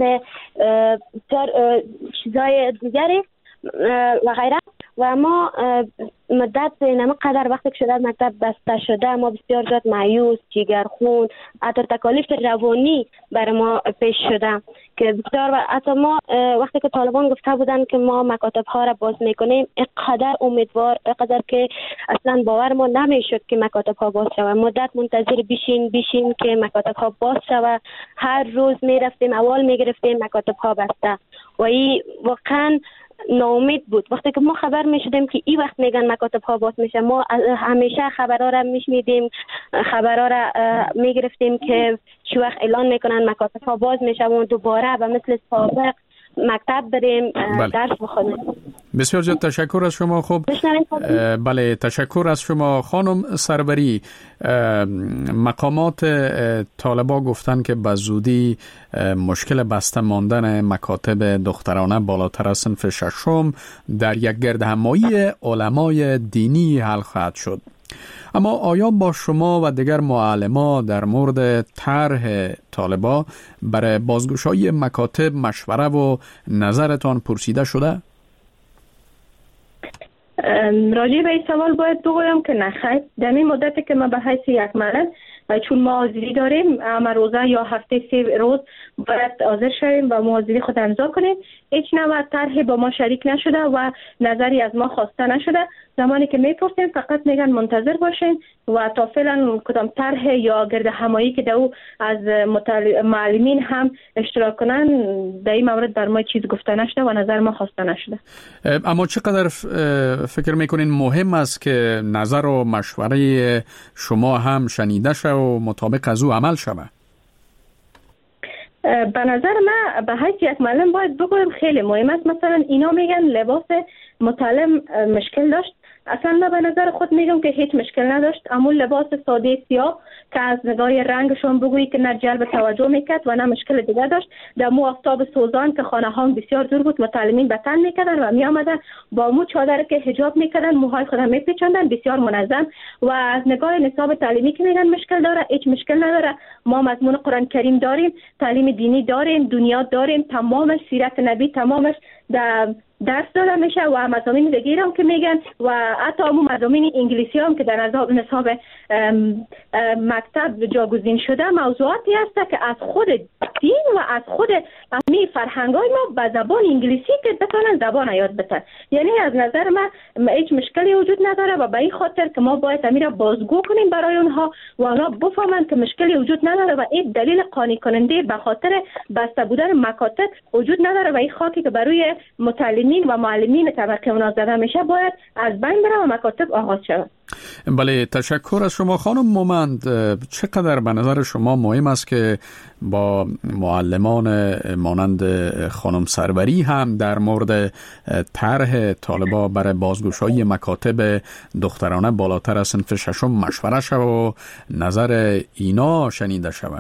چیزای دیگری و غیره. و ما مدت نمیقدر وقتی که شده مکتب بسته شده، ما بسیار زیاد مایوس، جگرخون، حتی تکالیف روانی بر ما پیش شده که بسیار. و حتی ما وقتی که طالبان گفته بودن که ما مکاتب ها را باز میکنیم، اینقدر امیدوار، اینقدر که اصلا باور ما نمیشد که مکاتب ها باز شود. مدت منتظر بیشین بیشین که مکاتب ها باز شود. هر روز میرفتیم اول میگرفتیم مکاتب ها بسته و این واقعا ناامید بود. وقتی که ما خبر میشدیم که این وقت میگن مکاتب ها باز میشه، ما همیشه خبرها را میشنیدیم، خبرها را میگرفتیم که شو وقت اعلان میکنن مکاتب ها باز میشه و دوباره به مثل سابق مکتب بریم درس بخونیم. بسیار زیاد تشکر از شما. خب بله، تشکر از شما خانم سروری. مقامات طالبا گفتن که به زودی مشکل بسته ماندن مکاتب دخترانه بالاتر از صنف ششم در یک گردهمایی علمای دینی حل خواهد شد. اما آیا با شما و دیگر معلما در مورد طرح طالبا برای بازگشایی مکاتب مشوره و نظرتان پرسیده شده؟ راجع به این سوال باید بگویم که نخیر. در این مدتی که ما به حیث یک معلم و چون ما حاضری داریم، اما روزه یا هفته سه روز باید حاضر شویم و حاضری خود امضا کنیم، هیچ نوع طرحی با ما شریک نشده و نظری از ما خواسته نشده. زمانی که میپرسیم فقط میگن منتظر باشین و تا فعلا کدام طرح یا گرد همایی که دو از معلمین هم اشتراک کنن در این مورد بر ما چیز گفته نشده و نظر ما خواسته نشده. اما چقدر فکر میکنین مهم است که نظر و مشوره شما هم شنیده شد و مطابق از او عمل شود؟ به نظر من به حیث یک معلم باید بگویم خیلی مهم است. مثلا اینا میگن لباس متعلم مشکل داشت، اصلا من به نظر خود میگم که هیچ مشکل نداشت. اما لباس ساده سیاه که از نگاه رنگشون بگویی که نه جلب توجه میکرد و نه مشکل دیگه داشت. در مو آفتاب سوزان که خانه ها بسیار دور بود، متعلمین به تن میکردن و میآمدن با مو چادر که حجاب میکردن، موهای خودم میپیچاندن، بسیار منظم. و از نگاه نصاب تعلیمی که میگن مشکل داره، هیچ مشکل نداره. ما مضمون قرآن کریم داریم، تعلیم دینی داریم، دنیا داریم، تمام سیرت نبی تمامش در درس داده میشه و مضامین دیگه هم که میگن و حتی همون مضامین انگلیسی هم که در نصاب مکتب جاگزین شده موضوعاتی هست که از خود دین و از خود امی فرهنگای ما به زبان انگلیسی که بتونن زبان یاد بتن. یعنی از نظر من هیچ مشکلی وجود نداره و به این خاطر که ما باید امی را بازگو کنیم برای اونها و اونا بفهمن که مشکلی وجود نداره و این دلیل قانع کننده به خاطر بسته بودن مکاتب وجود نداره و این خاکی که برای متعلم و معلمین طبقه اونا زده میشه باید از بین بره و مکاتب آغاز شود. بله، تشکر از شما خانم مومند. چقدر به نظر شما مهم است که با معلمان مانند خانم سروری هم در مورد طرح طالبا برای بازگشایی مکاتب دخترانه بالاتر از صنف ششم مشوره شود و نظر اینا شنیده شود؟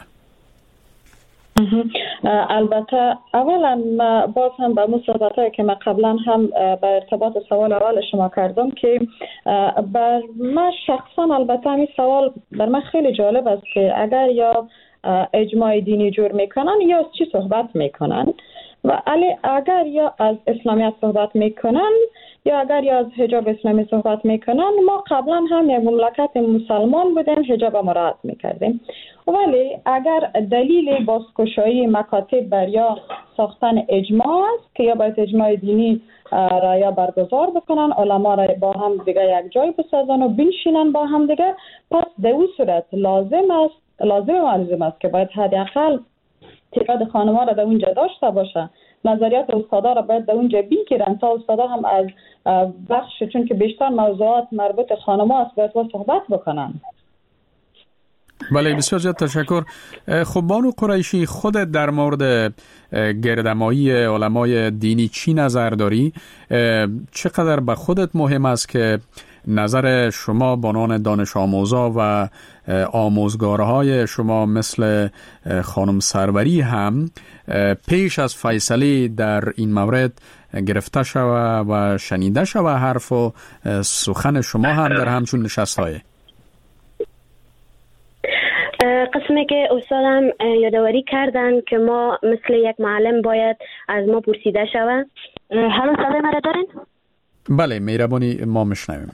البته اولا باز هم به مصاحبه‌ای که من قبلا هم به ارتباط سوال اول شما کردم که بر من شخصا البته این سوال بر من خیلی جالب است که اگر یا اجماع دینی جور میکنن یا از چی صحبت میکنن و علی اگر یا از اسلامیت صحبت میکنن یا اگر یا از حجاب اسلامی صحبت میکنن، ما قبلا هم یک مملکت مسلمان بودیم، حجاب ما رعایت میکردیم. ولی اگر دلیل بازگشایی مکاتب بر یا ساختن اجماع است که یا باید اجماع دینی را یا برگزار بکنن، علما را با هم دیگه یک جای بسازن و بنشینن با هم دیگه، پس در اون صورت لازم است لازم و لازم است که باید حداقل تعداد خانم‌ها را در اونجا داشته باشه نظریات استادا را باید در اونجا بگیرن تا استادا هم از بخش، چون که بیشتر موضوعات مربوط خانم‌ها است، باید صحبت بکنن. بله، بسیار زیاد تشکر. خب بانو قریشی، خودت در مورد گردمایی علمای دینی چی نظر داری؟ چقدر به خودت مهم است که نظر شما بانان دانش آموزا و آموزگارهای شما مثل خانم سروری هم پیش از فیصله در این مورد گرفته شوه و شنیده شوه حرف و سخن شما هم در همچون نشست‌های؟ قسمی که استادم یادآوری کردن که ما مثل یک معلم باید از ما پرسیده شود. حالا صدای مرا دارین؟ بله، مهربانی ما میشنویم.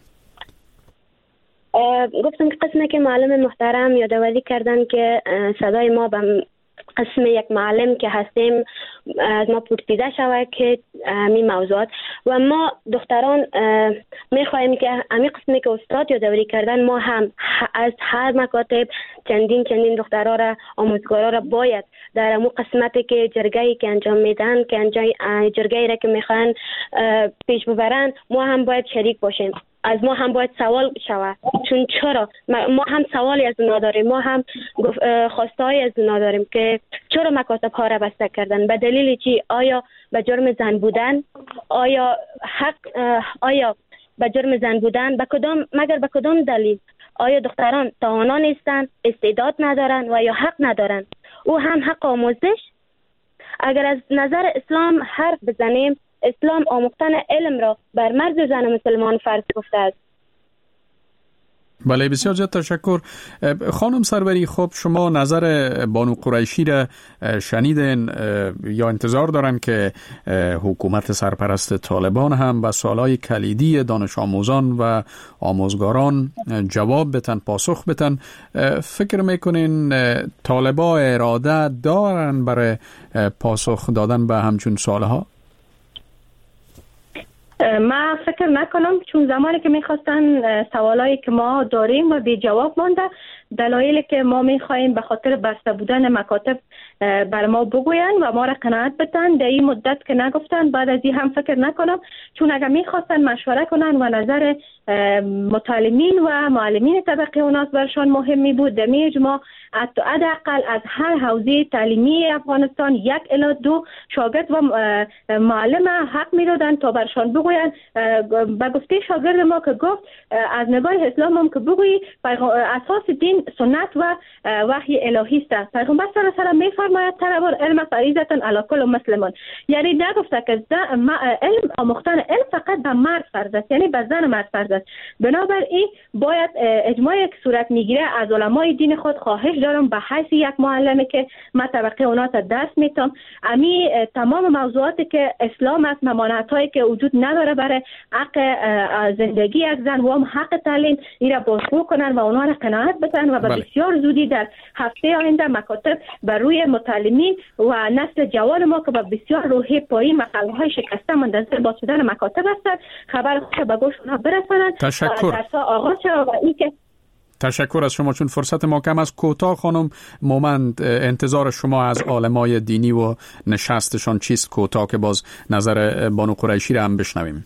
گفتم که قسمی که معلم محترم یادآوری کردن که صدای ما به قسم یک معلم که هستیم از ما پرسیده شود که می موضوعات و ما دختران میخواهیم که امی قسمی که استاد یادآوری کردن ما هم از هر مکاتب چندین چندین دخترها را آموزگارا را باید در امو قسمتی که جرگه‌ای که انجام میدن که جرگه‌ای را که میخوان پیش ببرن ما هم باید شریک باشیم. از ما هم باید سوال شود، چون چرا ما هم سوالی از اونا داریم، ما هم خواسته‌ای از اونا داریم که چرا مکاتب ها را بسته کردن، به دلیل چی؟ آیا به جرم زن بودن؟ آیا حق آیا به جرم زن بودن؟ به کدام مگر به کدام دلیل؟ آیا دختران توانا نیستن، استعداد ندارن و یا حق ندارن؟ او هم حق آموزش. اگر از نظر اسلام حرف بزنیم، اسلام آموختن علم را بر مرد و زن مسلمان فرض گفته است. بله، بسیار زیاد تشکر. خانم سروری، خب شما نظر بانو قریشی را شنیدین یا انتظار دارن که حکومت سرپرست طالبان هم به سوالای کلیدی دانش آموزان و آموزگاران جواب بتن، پاسخ بتن؟ فکر میکنین طالبا اراده دارن برای پاسخ دادن به همچون سوالها؟ ما فکر نکنم، چون زمانی که میخواستن سوالایی که ما داریم و بی جواب مانده، دلایلی که ما میخواهیم به خاطر بسته بودن مکاتب بر ما بگوین و ما را قناعت بدن، در این مدت که نگفتن بعد از این هم فکر نکنم، چون اگر میخواستن مشوره کنن و نظر متعلمین و معلمین طبقه اوناس برشان مهمی بود، در می اجماع حداقل از هر حوزه تعلیمی افغانستان یک الی دو شاگرد و معلم حق میدادن تا برشان بگوین. به گفته شاگرد ما که گفت از نگاه اسلام هم که بگویی اساس دین سنت و وحی الهی است. پیغمبر صلی الله علیه و آله میفرماید طلب العلم فریضه علی کل مسلمان، یعنی نگفته که علم آموختن علم فقط به مرد فرض است، یعنی به زن مرد فرض است. بنابراین باید اجماعی که صورت میگیره از علمای دین خود خواهش دارم به حیث یک معلمی که من طبقه اونا تا درس میتم، امی تمام موضوعاتی که اسلام است، ممانعتایی که وجود نداره برای حق زندگی یک زن و هم حق تعلیم، این را بازگو کنن و اونا را قناعت بدن و به بسیار زودی در هفته آینده مکاتب بر روی متعلمین و نسل جوان ما که به بسیار روحی پایین مقاله های شکسته منتظر باز شدن مکاتب هستند خبر خوش به گوش اونا برسانند. تشکر. آغاز شد و این که تشکر از شما. چون فرصت ما کم است، کوتاه خانم مومند، انتظار شما از عالمای دینی و نشستشان چیست؟ کوتاه که باز نظر بانو قریشی را هم بشنویم.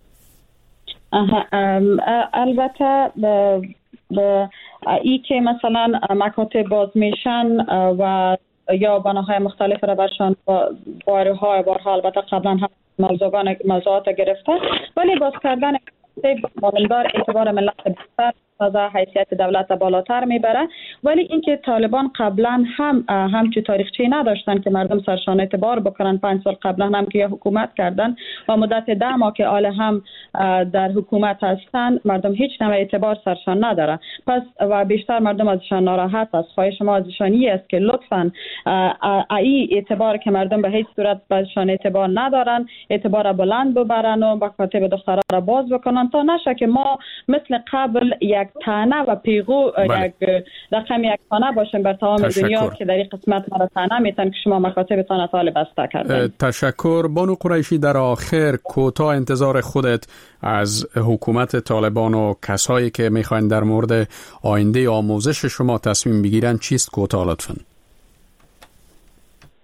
البته ای که مثلا مکاتب باز میشن و یا بناهای مختلف را برشان بارها بارها البته قبلا هم موضوعان موضوعات گرفته، ولی باز کردن بالندار اعتبار ملت بسر تازه حیثیت دولت بالاتر میبره. ولی اینکه طالبان قبلا هم همچون تاریخچه نداشتن که مردم سرشان اعتبار بکنن، پنج سال قبلا هم که حکومت کردن و مدت ده ماه که آل هم در حکومت هستن، مردم هیچ نوع اعتبار سرشان نداره. پس و بیشتر مردم ازشان ناراحت است. خواهش ما ازشانی است که لطفاً ای اعتبار که مردم به هیچ صورت بهشان اعتبار ندارن، اعتبار بلند ببرن و مکاتب دخترها را باز بکنن تا نشه که ما مثل قبل یک تانه و پیغو یک رقم یک تانه باشیم بر تمام دنیا که در این قسمت ما را تانه میتن که شما مکاتبتان طالب بسته کردن. تشکر. بانو قریشی، در آخر کوتاه انتظار خودت از حکومت طالبان و کسایی که میخواین در مورد آینده آموزش شما تصمیم بگیرن چیست؟ کوتاه لطفاً.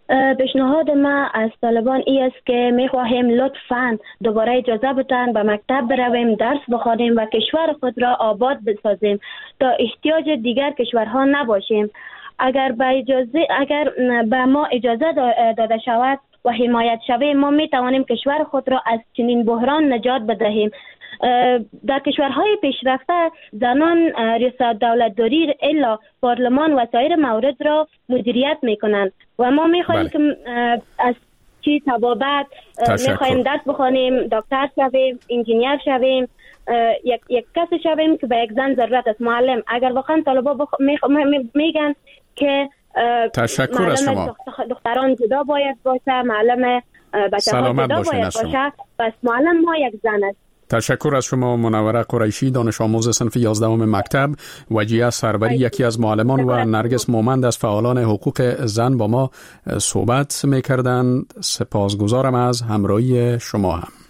پیشنهاد ما از طالبان ای است که میخواهیم لطفاً دوباره اجازه بدن به مکتب برویم، درس بخوانیم و کشور خود را آباد بسازیم تا احتیاج دیگر کشورها نباشیم. اگر به اجازه اگر به ما اجازه داده شود و حمایت شویم، ما می توانیم کشور خود را از چنین بحران نجات بدهیم. در کشورهای پیشرفته زنان ریاست دولتداری الا پارلمان و سایر موارد را مدیریت میکنند و ما میخواهیم که از چی تبابت میخواهیم درس بخوانیم، دکتر شویم، انجینیر شویم، یک یک کسی شویم که به یک زن ضرورت است. معلم اگر واقعا طلبا بخ... می... میگن که تشکر از شما، دختران جدا باید باشه، معلم بچه ها جدا باید باشه، پس معلم ما یک زن است. تشکر از شما منوره قریشی، دانش آموز صنف یازدهم مکتب، وجیه سروری یکی از معلمان و نرگس مومند از فعالان حقوق زن با ما صحبت می‌کردند. سپاسگزارم از همراهی شما هم.